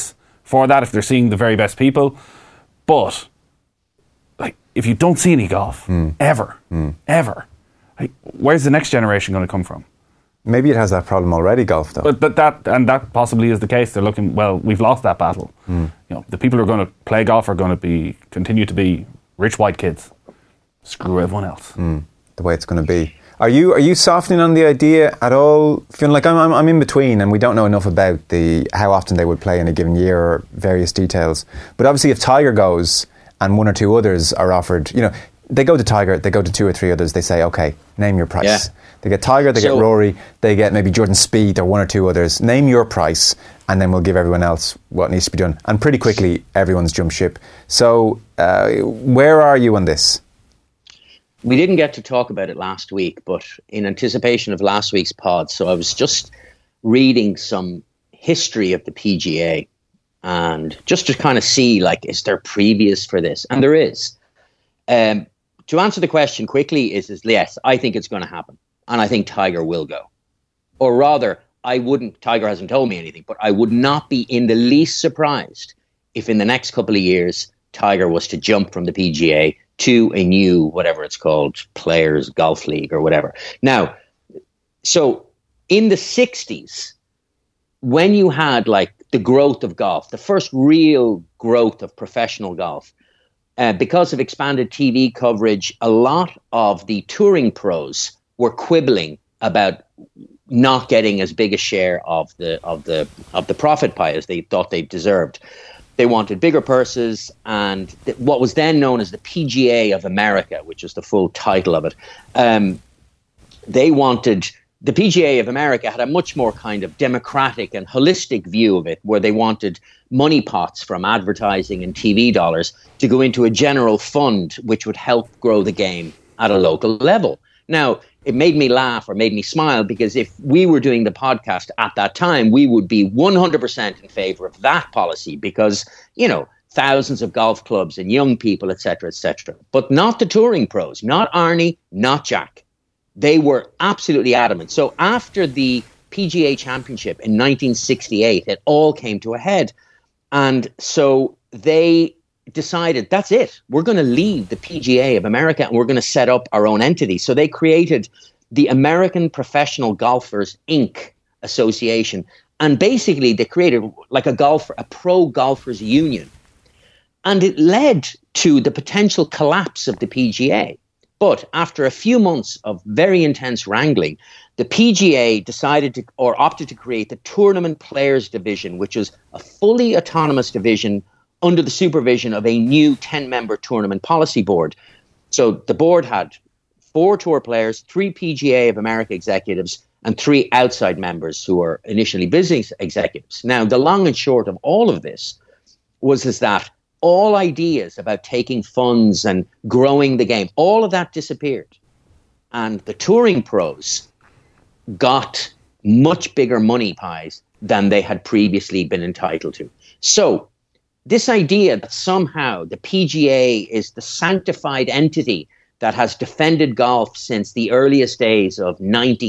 for that if they're seeing the very best people. But like, if you don't see any golf ever, like, where's the next generation going to come from? Maybe it has that problem already, golf, though. But that possibly is the case. They're looking, well, we've lost that battle. You know, the people who are going to play golf are going to continue to be rich white kids. Screw everyone else. The way it's going to be. Are you softening on the idea at all? Feeling like I'm in between, and we don't know enough about how often they would play in a given year or various details. But obviously, if Tiger goes and one or two others are offered, you know, they go to Tiger, they go to two or three others, they say, okay, name your price. Yeah. They get Tiger, they get Rory, they get maybe Jordan Spieth or one or two others. Name your price, and then we'll give everyone else what needs to be done. And pretty quickly, everyone's jumped ship. So where are you on this? We didn't get to talk about it last week, but in anticipation of last week's pod, so I was just reading some history of the PGA and just to kind of see, like, is there previous for this? And there is. To answer the question quickly is yes, I think it's going to happen. And I think Tiger will go. Or rather, Tiger hasn't told me anything, but I would not be in the least surprised if in the next couple of years, Tiger was to jump from the PGA to a new, whatever it's called, Players Golf League or whatever. Now, so in the 60s, when you had like the growth of golf, the first real growth of professional golf, because of expanded TV coverage, a lot of the touring pros were quibbling about not getting as big a share of the profit pie as they thought they deserved. They wanted bigger purses, and what was then known as the PGA of America, which is the full title of it. The PGA of America had a much more kind of democratic and holistic view of it, where they wanted money pots from advertising and TV dollars to go into a general fund, which would help grow the game at a local level. Now, it made me laugh or made me smile because if we were doing the podcast at that time, we would be 100% in favor of that policy because, you know, thousands of golf clubs and young people, et cetera, but not the touring pros, not Arnie, not Jack. They were absolutely adamant. So after the PGA Championship in 1968, it all came to a head. And so they decided, that's it. We're going to leave the PGA of America and we're going to set up our own entity. So they created the American Professional Golfers, Inc. Association. And basically they created like a pro golfers union. And it led to the potential collapse of the PGA. But after a few months of very intense wrangling, the PGA opted to create the Tournament Players Division, which is a fully autonomous division under the supervision of a new 10-member tournament policy board. So the board had 4 tour players, 3 PGA of America executives, and 3 outside members who were initially business executives. Now, the long and short of all of this was that all ideas about taking funds and growing the game, all of that disappeared. And the touring pros got much bigger money pies than they had previously been entitled to. So this idea that somehow the PGA is the sanctified entity that has defended golf since the earliest days of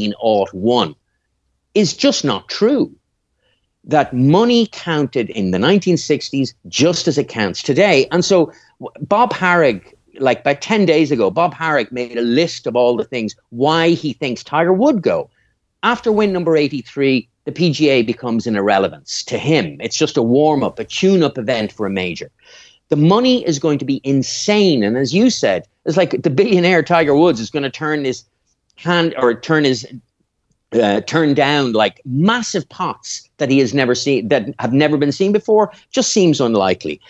1901 is just not true. That money counted in the 1960s just as it counts today. And so Bob Harrig, like about 10 days ago, Bob Harrig made a list of all the things why he thinks Tiger would go. After win number 83, the PGA becomes an irrelevance to him. It's just a warm-up, a tune-up event for a major. The money is going to be insane. And as you said, it's like the billionaire Tiger Woods is going to turn down like massive pots that he has never seen, that have never been seen before, just seems unlikely.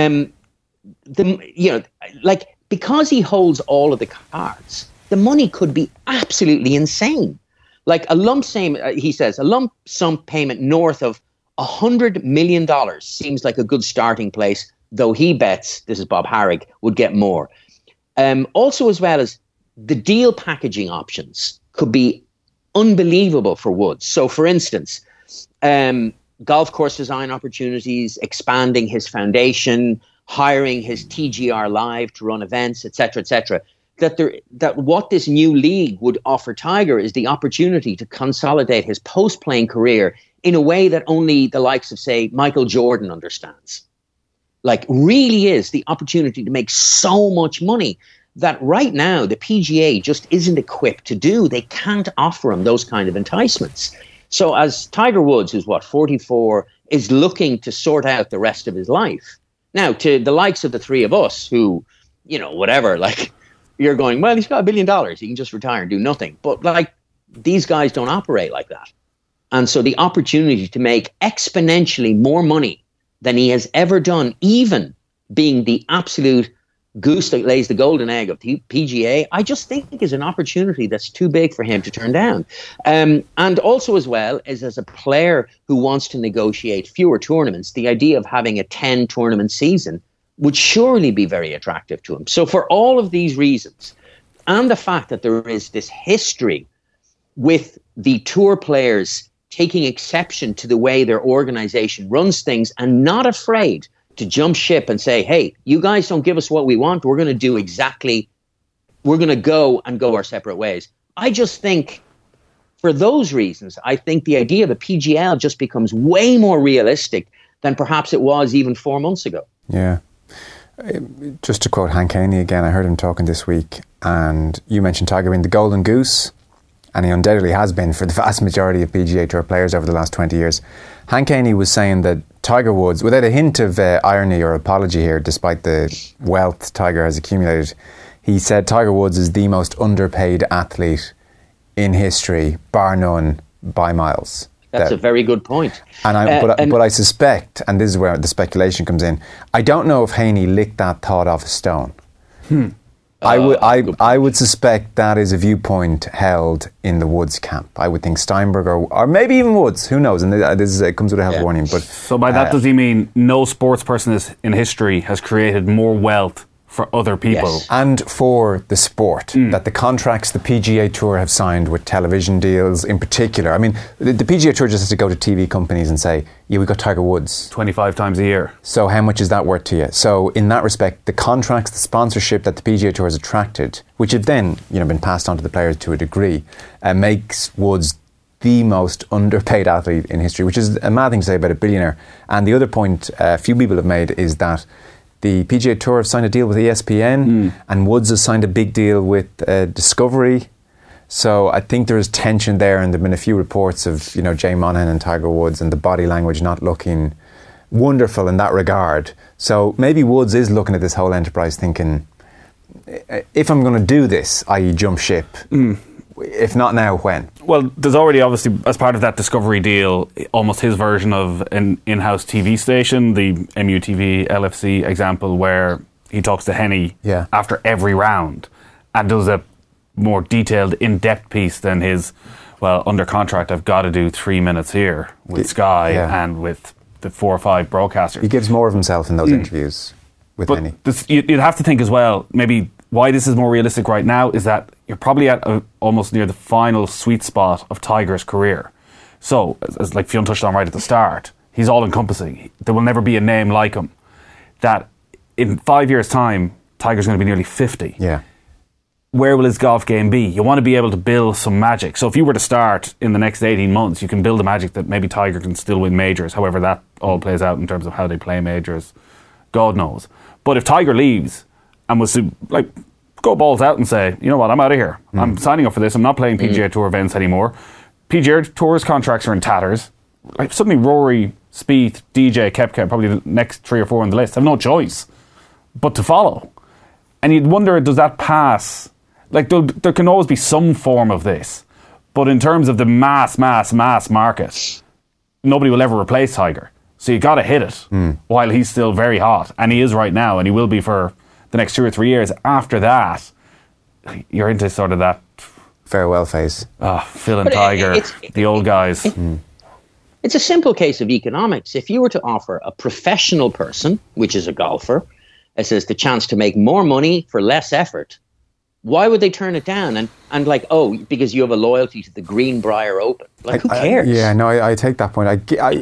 Because he holds all of the cards, the money could be absolutely insane. Like a lump sum, he says, a lump sum payment north of $100 million seems like a good starting place, though he bets, this is Bob Harrig, would get more. Also, as well as the deal packaging options could be unbelievable for Woods. So, for instance, golf course design opportunities, expanding his foundation, hiring his TGR Live to run events, etc., etc. That what this new league would offer Tiger is the opportunity to consolidate his post-playing career in a way that only the likes of, say, Michael Jordan understands. Like, really is the opportunity to make so much money that right now the PGA just isn't equipped to do. They can't offer him those kind of enticements. So as Tiger Woods, who's 44, is looking to sort out the rest of his life. Now, to the likes of the three of us who, whatever, like, you're going, well, he's got $1 billion. He can just retire and do nothing. But, like, these guys don't operate like that. And so the opportunity to make exponentially more money than he has ever done, even being the absolute goose that lays the golden egg of the PGA, I just think is an opportunity that's too big for him to turn down. And also, as well, as a player who wants to negotiate fewer tournaments, the idea of having a 10-tournament season would surely be very attractive to him. So for all of these reasons, and the fact that there is this history with the tour players taking exception to the way their organization runs things and not afraid to jump ship and say, hey, you guys don't give us what we want, we're going to go our separate ways. I just think for those reasons, I think the idea of a PGL just becomes way more realistic than perhaps it was even 4 months ago. Yeah. Just to quote Hank Haney again, I heard him talking this week, and you mentioned Tiger being the golden goose, and he undoubtedly has been for the vast majority of PGA Tour players over the last 20 years. Hank Haney was saying that Tiger Woods, without a hint of irony or apology here, despite the wealth Tiger has accumulated, he said Tiger Woods is the most underpaid athlete in history, bar none, by miles. That's a very good point. But I suspect, and this is where the speculation comes in, I don't know if Haney licked that thought off a stone. I would suspect that is a viewpoint held in the Woods camp. I would think Steinberg or maybe even Woods. Who knows? And it comes with a health warning. But so by that, does he mean no sports person in history has created more wealth for other people? Yes. And for the sport. That the contracts the PGA Tour have signed with television deals in particular. I mean, the PGA Tour just has to go to TV companies and say, yeah, we got Tiger Woods 25 times a year. So how much is that worth to you? So in that respect, the contracts, the sponsorship that the PGA Tour has attracted, which have then been passed on to the players to a degree, makes Woods the most underpaid athlete in history, which is a mad thing to say about a billionaire. And the other point a few people have made is that the PGA Tour have signed a deal with ESPN, and Woods has signed a big deal with Discovery. So I think there is tension there, and there have been a few reports of Jay Monahan and Tiger Woods and the body language not looking wonderful in that regard. So maybe Woods is looking at this whole enterprise thinking, if I'm going to do this, i.e. jump ship, if not now, when? Well, there's already obviously, as part of that Discovery deal, almost his version of an in-house TV station, the MUTV LFC example, where he talks to Henny after every round and does a more detailed, in-depth piece than his, under contract, I've got to do 3 minutes here with Sky and with the 4 or 5 broadcasters. He gives more of himself in those interviews with Henny. You'd have to think as well, maybe why this is more realistic right now is that you're probably at almost near the final sweet spot of Tiger's career. So, as like Fionn touched on right at the start, he's all-encompassing. There will never be a name like him. That in 5 years' time, Tiger's going to be nearly 50. Yeah. Where will his golf game be? You want to be able to build some magic. So if you were to start in the next 18 months, you can build a magic that maybe Tiger can still win majors. However that all plays out in terms of how they play majors, God knows. But if Tiger leaves and was to go balls out and say, you know what, I'm out of here. I'm signing up for this. I'm not playing PGA Tour events anymore. PGA Tour's contracts are in tatters. Suddenly Rory, Spieth, DJ, Koepka, probably the next 3 or 4 on the list, have no choice but to follow. And you'd wonder, does that pass? There can always be some form of this. But in terms of the mass market, nobody will ever replace Tiger. So you got to hit it while he's still very hot. And he is right now, and he will be for the next 2 or 3 years. After that, you're into sort of that farewell phase. Phil and Tiger, the old guys. It's a simple case of economics. If you were to offer a professional person, which is a golfer, says the chance to make more money for less effort, why would they turn it down? And because you have a loyalty to the Greenbrier Open. Who cares? I take that point.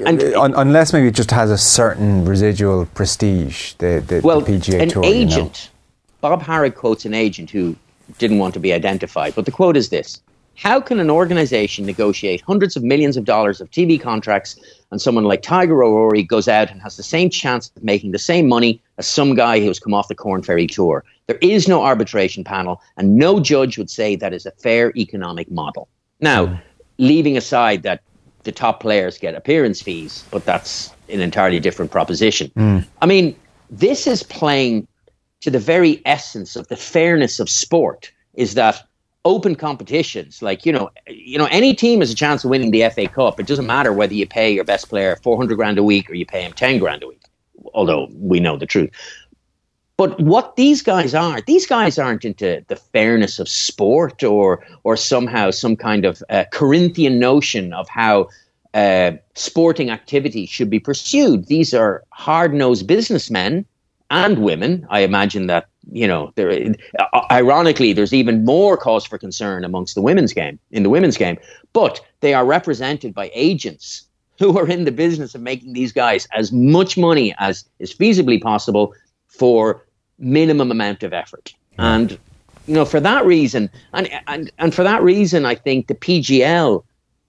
Unless maybe it just has a certain residual prestige, the PGA Tour. An agent, Bob Harrod quotes an agent who didn't want to be identified, but the quote is this: How can an organization negotiate hundreds of millions of dollars of TV contracts and someone like Tiger or Rory goes out and has the same chance of making the same money as some guy who's come off the Corn Ferry Tour? There is no arbitration panel, and no judge would say that is a fair economic model. Now, leaving aside that the top players get appearance fees, but that's an entirely different proposition. I mean, this is playing to the very essence of the fairness of sport, is that open competitions, like, any team has a chance of winning the FA Cup. It doesn't matter whether you pay your best player 400 grand a week or you pay him 10 grand a week, although we know the truth. But what these guys aren't into the fairness of sport or somehow some kind of Corinthian notion of how sporting activity should be pursued. These are hard-nosed businessmen and women. I imagine that, ironically, there's even more cause for concern amongst the women's game, but they are represented by agents who are in the business of making these guys as much money as is feasibly possible for minimum amount of effort. And, for that reason, and for that reason, I think the PGL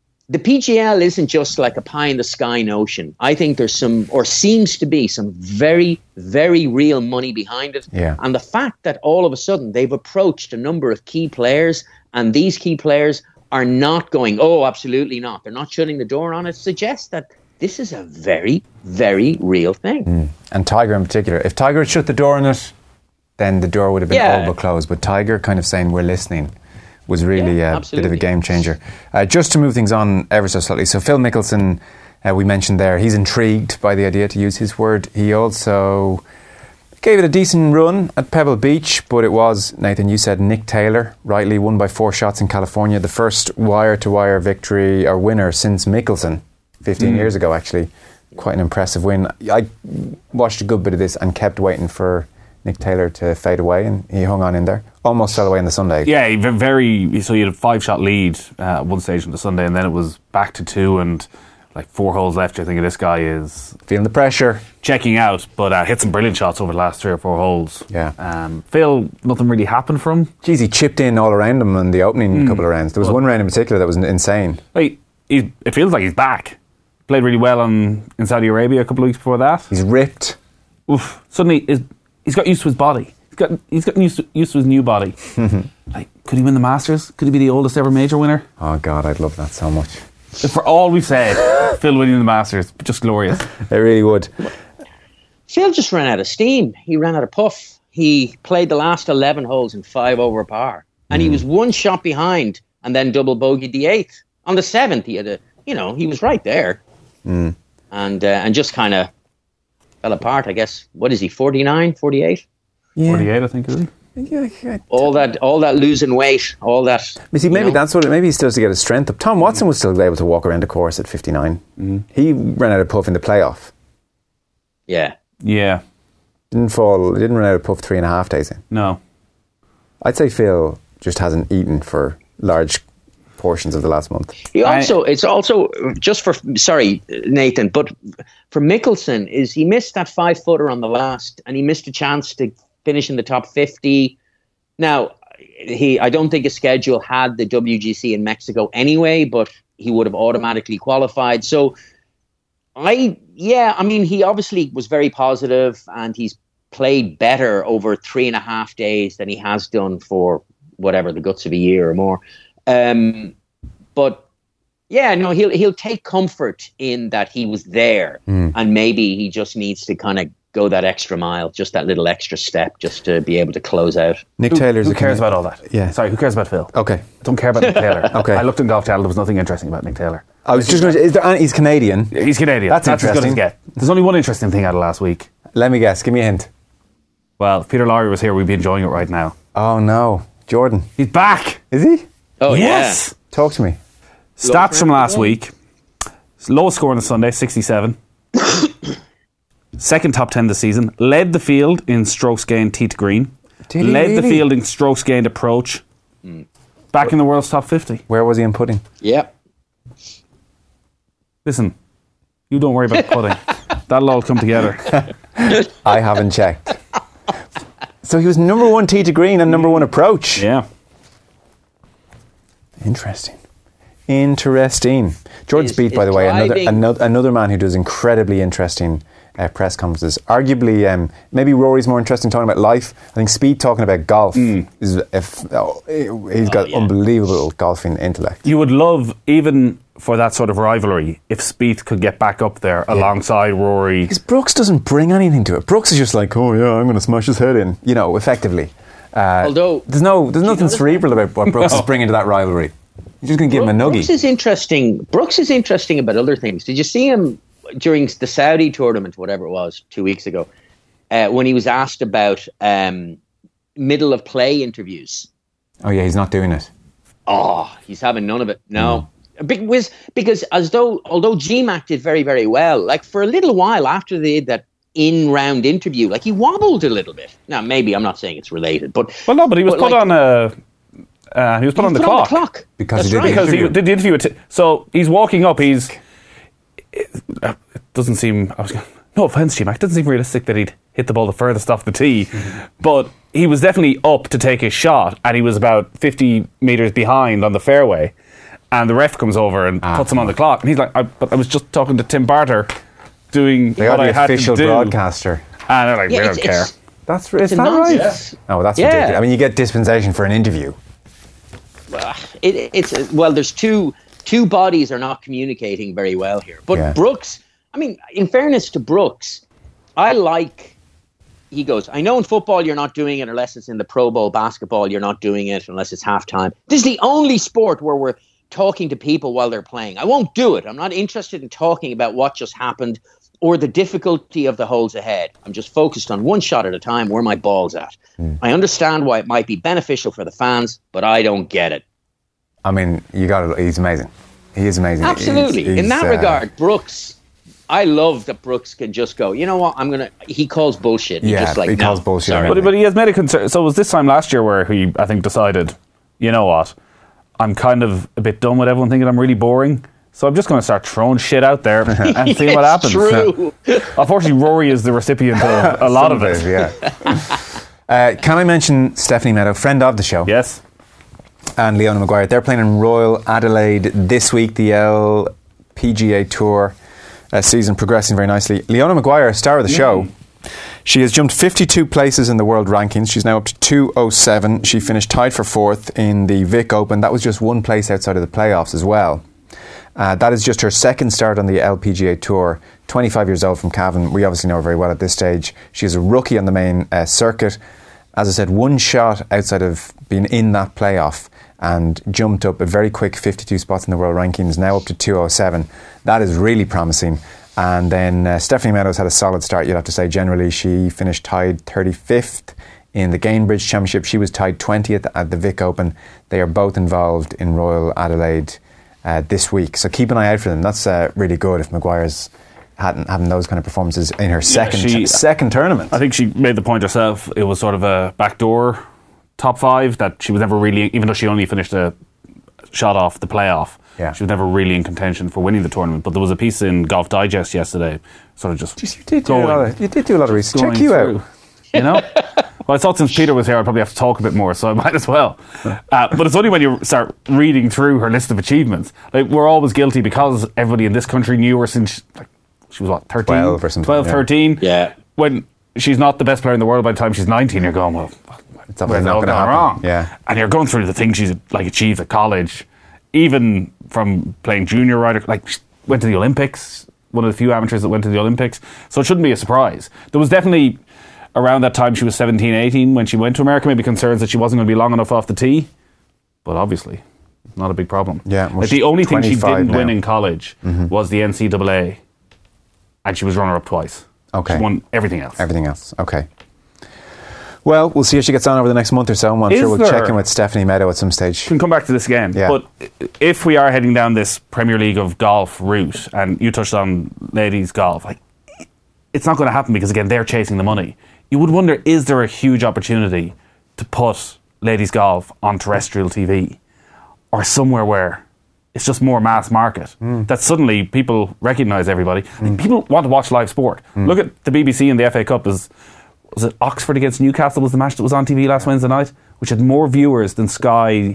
isn't just like a pie in the sky notion. I think there's seems to be some very, very real money behind it. Yeah. And the fact that all of a sudden they've approached a number of key players, and these key players are not going, oh, absolutely not, they're not shutting the door on it, suggests that this is a very, very real thing. And Tiger in particular. If Tiger had shut the door on it, then the door would have been all but closed. But Tiger kind of saying, we're listening, was really a bit of a game changer. Just to move things on ever so slightly. So Phil Mickelson, we mentioned there, he's intrigued by the idea, to use his word. He also gave it a decent run at Pebble Beach, but it was, Nathan, you said Nick Taylor, rightly won by 4 shots in California. The first wire-to-wire victory or winner since Mickelson, 15 years ago, actually. Quite an impressive win. I watched a good bit of this and kept waiting for Nick Taylor to fade away, and he hung on in there. Almost fell away in the Sunday. Yeah, so you had a 5-shot lead at one stage on the Sunday, and then it was back to 2 and like 4 holes left. I think this guy is feeling the pressure, checking out, but hit some brilliant shots over the last 3 or 4 holes. Yeah. Phil, nothing really happened for him. Jeez, he chipped in all around him in the opening couple of rounds. There was one round in particular that was insane. It feels like he's back. Played really well in Saudi Arabia a couple of weeks before that. He's ripped. Oof. Suddenly, he's got used to his body. He's gotten used to his new body. Could he win the Masters? Could he be the oldest ever major winner? Oh God, I'd love that so much. For all we've said, Phil winning the Masters, just glorious. It really would. Phil just ran out of steam. He ran out of puff. He played the last 11 holes in 5 over par, and he was 1 shot behind, and then double bogeyed the 8th. On the 7th, he had he was right there, and just kind of fell apart. I guess. What is he? 49, 48? Yeah. 48, I think, is he? Yeah, all that losing weight, all that. But see, maybe that's what. Maybe he still has to get his strength up. Tom Watson was still able to walk around the course at 59. He ran out of puff in the playoff. Yeah. Didn't run out of puff 3.5 days in. No. I'd say Phil just hasn't eaten for large portions of the last month. It's also just for, sorry, Nathan, but for Mickelson, is he missed that 5-footer on the last, and he missed a chance to finish in the top 50. Now, I don't think his schedule had the WGC in Mexico anyway, but he would have automatically qualified. So, he obviously was very positive, and he's played better over 3.5 days than he has done for whatever, the guts of a year or more. But yeah, no, he'll take comfort in that he was there, and maybe he just needs to kind of go that extra mile, just that little extra step, just to be able to close out. Nick Taylor's who cares about all that? Yeah. Sorry, who cares about Phil? Okay. I don't care about Nick Taylor. Okay. I looked in Golf Channel, there was nothing interesting about Nick Taylor. I was just going to say, he's Canadian. He's Canadian. That's as interesting. good as get. There's only one interesting thing out of last week. Let me guess. Give me a hint. Well, if Peter Lowry was here, we'd be enjoying it right now. Oh no. Jordan. He's back. Is he? Oh, yes. Yeah. Talk to me. Stats from last week. Lowest score on the Sunday, 67. Second top 10 this season. Led the field in strokes gained tee to green. Led the field in strokes gained approach. Back in the world's top 50. Where was he in putting? Yep. Listen, you don't worry about the putting. That'll all come together. I haven't checked. So he was number 1 tee to green and number 1 approach. Yeah. Interesting. Jordan Spieth, by the way, driving- another man who does incredibly interesting press conferences. Arguably, maybe Rory's more interesting talking about life. I think Spieth talking about golf he's got unbelievable golfing intellect. You would love, even for that sort of rivalry, if Spieth could get back up there alongside Rory. Because Brooks doesn't bring anything to it. Brooks is just like, oh yeah, I'm going to smash his head in, effectively. Although there's nothing cerebral about what Brooks is bringing to that rivalry. You're just going to give him a nuggie. Brooks is interesting about other things. Did you see him during the Saudi tournament, whatever it was, 2 weeks ago, when he was asked about middle of play interviews? Oh yeah, he's not doing it. Oh, he's having none of it. No. Because although GMAC did very, very well, like for a little while after they did that in-round interview, like he wobbled a little bit. Now, maybe I'm not saying it's related, but... Well, no, but he was put on on the clock. Because he did the interview. So he's walking up, it doesn't seem... no offence, GMAC, it doesn't seem realistic that he'd hit the ball the furthest off the tee, but he was definitely up to take his shot, and he was about 50 metres behind on the fairway. And the ref comes over and puts him on the clock. And he's like, I was just talking to Tim Barter doing what I had to do. Official broadcaster. And they're like, we don't care. Is that right? Yeah. Oh, that's ridiculous. I mean, you get dispensation for an interview. There's two bodies are not communicating very well here. But Brooks, I mean, in fairness to Brooks, he goes, I know in football you're not doing it unless it's in the Pro Bowl. Basketball, you're not doing it unless it's halftime. This is the only sport where we're talking to people while they're playing. I won't do it. I'm not interested in talking about what just happened or the difficulty of the holes ahead. I'm just focused on one shot at a time where my ball's at. I understand why it might be beneficial for the fans, but I don't get it. I mean, he's amazing. He is amazing. Absolutely. He's, in that regard, Brooks, I love that Brooks can just go, you know what, he calls bullshit. He calls bullshit. Sorry. But he has made a concern. So it was this time last year where he, I think, decided, you know what, I'm kind of a bit done with everyone thinking I'm really boring, so I'm just going to start throwing shit out there and see what happens. True. Unfortunately, Rory is the recipient of a lot of it. Can I mention Stephanie Meadow, friend of the show? Yes. And Leona Maguire. They're playing in Royal Adelaide this week, the LPGA Tour season progressing very nicely. Leona Maguire, star of the show. She has jumped 52 places in the world rankings. She's now up to 207. She finished tied for fourth in the Vic Open. That was just one place outside of the playoffs as well. That is just her second start on the LPGA Tour. 25 years old from Cavan. We obviously know her very well at this stage. She's a rookie on the main circuit. As I said, one shot outside of being in that playoff and jumped up a very quick 52 spots in the world rankings, now up to 207. That is really promising. And then Stephanie Meadows had a solid start, you'd have to say. Generally, she finished tied 35th in the Gainbridge Championship. She was tied 20th at the Vic Open. They are both involved in Royal Adelaide this week. So keep an eye out for them. That's really good if Maguire's having those kind of performances in her second tournament. I think she made the point herself. It was sort of a backdoor top five that she was never really, even though she only finished a shot off the playoff, she was never really in contention for winning the tournament. But there was a piece in Golf Digest yesterday, sort of just you did do a lot of research. Check you out. You know? Well, I thought since Peter was here, I'd probably have to talk a bit more, so I might as well. But it's only when you start reading through her list of achievements. Like, we're always guilty because everybody in this country knew her since she was 13? 12 or something. 12, 13. Yeah. When she's not the best player in the world by the time she's 19, you're going, well, it's obviously not going to happen. Wrong. Yeah. And you're going through the things she's achieved at college, even from playing junior rider, she went to the Olympics, one of the few amateurs that went to the Olympics. So it shouldn't be a surprise. There was definitely, around that time she was 17, 18, when she went to America, maybe concerns that she wasn't going to be long enough off the tee. But obviously, not a big problem. Yeah. Well, the only thing she didn't win in college was the NCAA, and she was runner-up twice. Okay. She won everything else. Everything else. Okay. Well, we'll see how she gets on over the next month or so. I'm sure we'll check in with Stephanie Meadow at some stage. We can come back to this again. Yeah. But if we are heading down this Premier League of golf route, and you touched on ladies golf, it's not going to happen because, again, they're chasing the money. You would wonder, is there a huge opportunity to put ladies golf on terrestrial TV or somewhere where it's just more mass market, that suddenly people recognise everybody? People want to watch live sport. Look at the BBC and the FA Cup. Was it Oxford against Newcastle was the match that was on TV last Wednesday night, which had more viewers than Sky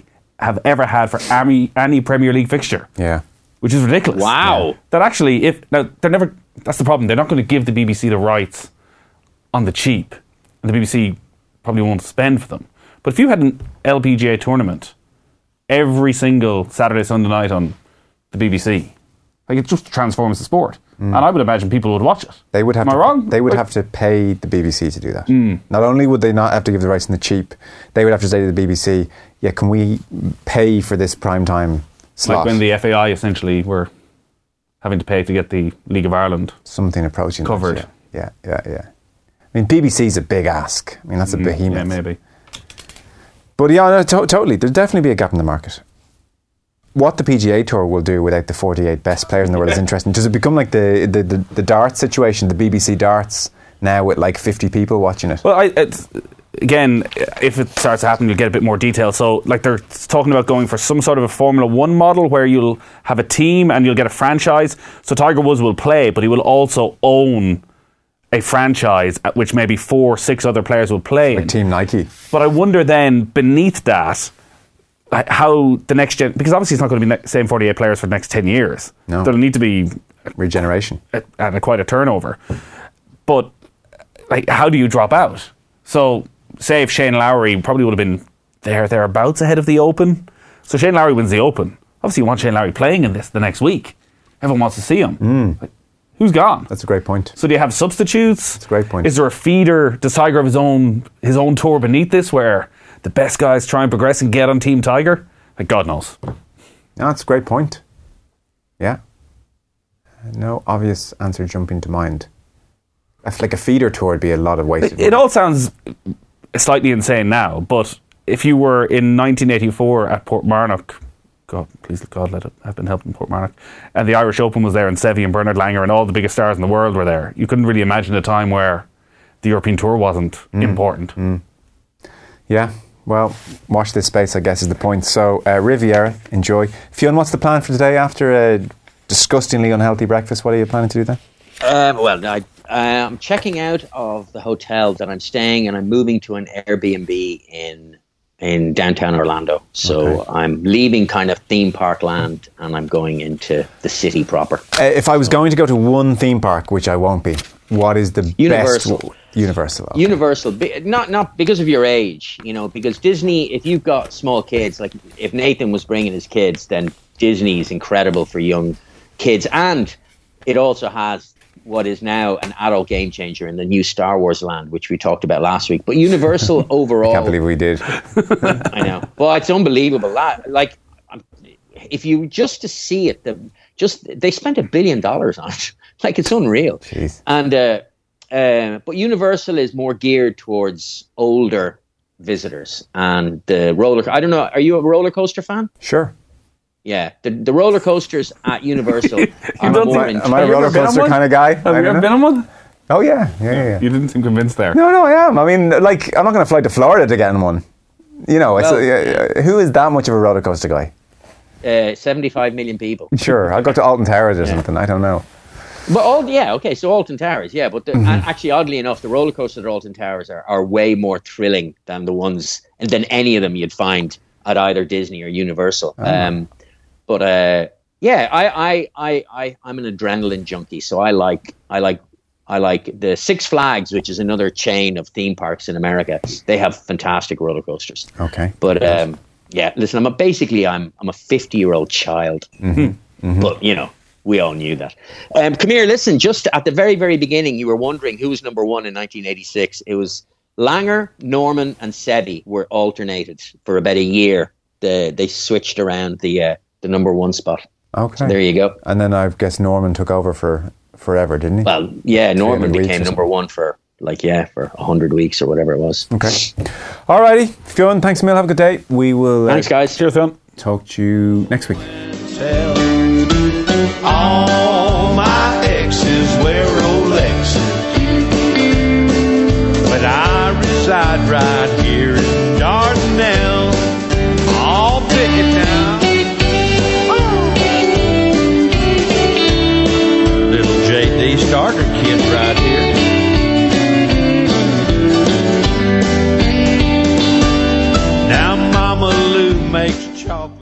have ever had for any Premier League fixture. Yeah. Which is ridiculous. Wow. Yeah. That actually, that's the problem. They're not going to give the BBC the rights on the cheap. And the BBC probably won't spend for them. But if you had an LPGA tournament every single Saturday, Sunday night on the BBC, like, it just transforms the sport. And I would imagine people would watch it. They would have Am I wrong? They would have to pay the BBC to do that. Mm. Not only would they not have to give the rights in the cheap, they would have to say to the BBC, yeah, can we pay for this primetime slot? Like when the FAI essentially were having to pay to get the League of Ireland something approaching covered. That, yeah. I mean, BBC's a big ask. I mean, that's a behemoth. Yeah, maybe. But yeah, no, totally. There'll definitely be a gap in the market. What the PGA Tour will do without the 48 best players in the world is interesting. Does it become like the darts situation, the BBC darts, now with like 50 people watching it? Well, again, if it starts to happen, you'll get a bit more detail. So, like, they're talking about going for some sort of a Formula 1 model where you'll have a team and you'll get a franchise. So Tiger Woods will play, but he will also own a franchise at which maybe 4 or 6 other players will play. Like Team Nike. But I wonder then, beneath that, how the next gen, because obviously it's not going to be the same 48 players for the next 10 years. No. There'll need to be regeneration and quite a turnover. But like, how do you drop out? So say if Shane Lowry probably would have been thereabouts ahead of the Open. So Shane Lowry wins the Open. Obviously you want Shane Lowry playing in this the next week. Everyone wants to see him. Like, who's gone? That's a great point. So do you have substitutes? That's a great point. Is there a feeder? Does Tiger have his own tour beneath this where the best guys try and progress and get on Team Tiger? Like, God knows. No, that's a great point. Yeah. No obvious answer jumping to mind. Like a feeder tour would be a lot of wasted It all sounds slightly insane now, but if you were in 1984 at Portmarnock, God, please God let it have been held in Portmarnock, and the Irish Open was there, and Seve and Bernard Langer and all the biggest stars in the world were there, you couldn't really imagine a time where the European Tour wasn't important. Yeah. Well, watch this space, I guess, is the point. So, Riviera, enjoy. Fionn, what's the plan for today after a disgustingly unhealthy breakfast? What are you planning to do then? I'm checking out of the hotel that I'm staying, and I'm moving to an Airbnb in downtown Orlando. So I'm leaving kind of theme park land, and I'm going into the city proper. If I was going to go to one theme park, which I won't be, what is the Universal. best? Universal. Okay. Universal, not because of your age, because Disney, if you've got small kids, like if Nathan was bringing his kids, then Disney is incredible for young kids. And it also has what is now an adult game changer in the new Star Wars land, which we talked about last week. But Universal overall... I can't believe we did. I know. Well, it's unbelievable. Like, if you just to see it, they spent $1 billion on it. Like, it's unreal. Jeez. And but Universal is more geared towards older visitors, and the roller. I don't know. Are you a roller coaster fan? Sure. Yeah, the roller coasters at Universal are more intense. Am I a roller coaster kind of guy? Have you ever been on one? Oh yeah. You didn't seem convinced there. No, I am. I mean, like, I'm not going to fly to Florida to get in one. Who is that much of a roller coaster guy? 75 million people. Sure, I'll go to Alton Towers or something. I don't know. But so Alton Towers, yeah. But and actually, oddly enough, the roller coasters at Alton Towers are way more thrilling than the ones, and than any of them you'd find at either Disney or Universal. I'm an adrenaline junkie, so I like the Six Flags, which is another chain of theme parks in America. They have fantastic roller coasters. Okay, but listen, I'm a 50-year-old child, but we all knew that. Come here, listen, just at the very, very beginning, you were wondering who was number one in 1986. It was Langer, Norman, and Seve were alternated for about a year. They switched around the number one spot. Okay. So there you go. And then I guess Norman took over for forever, didn't he? Well, yeah, Norman became number one for 100 weeks or whatever it was. Okay. Alrighty. Fionn, thanks a million. Have a good day. We will... Thanks, guys. Cheers, Fionn. Talk to you next week. All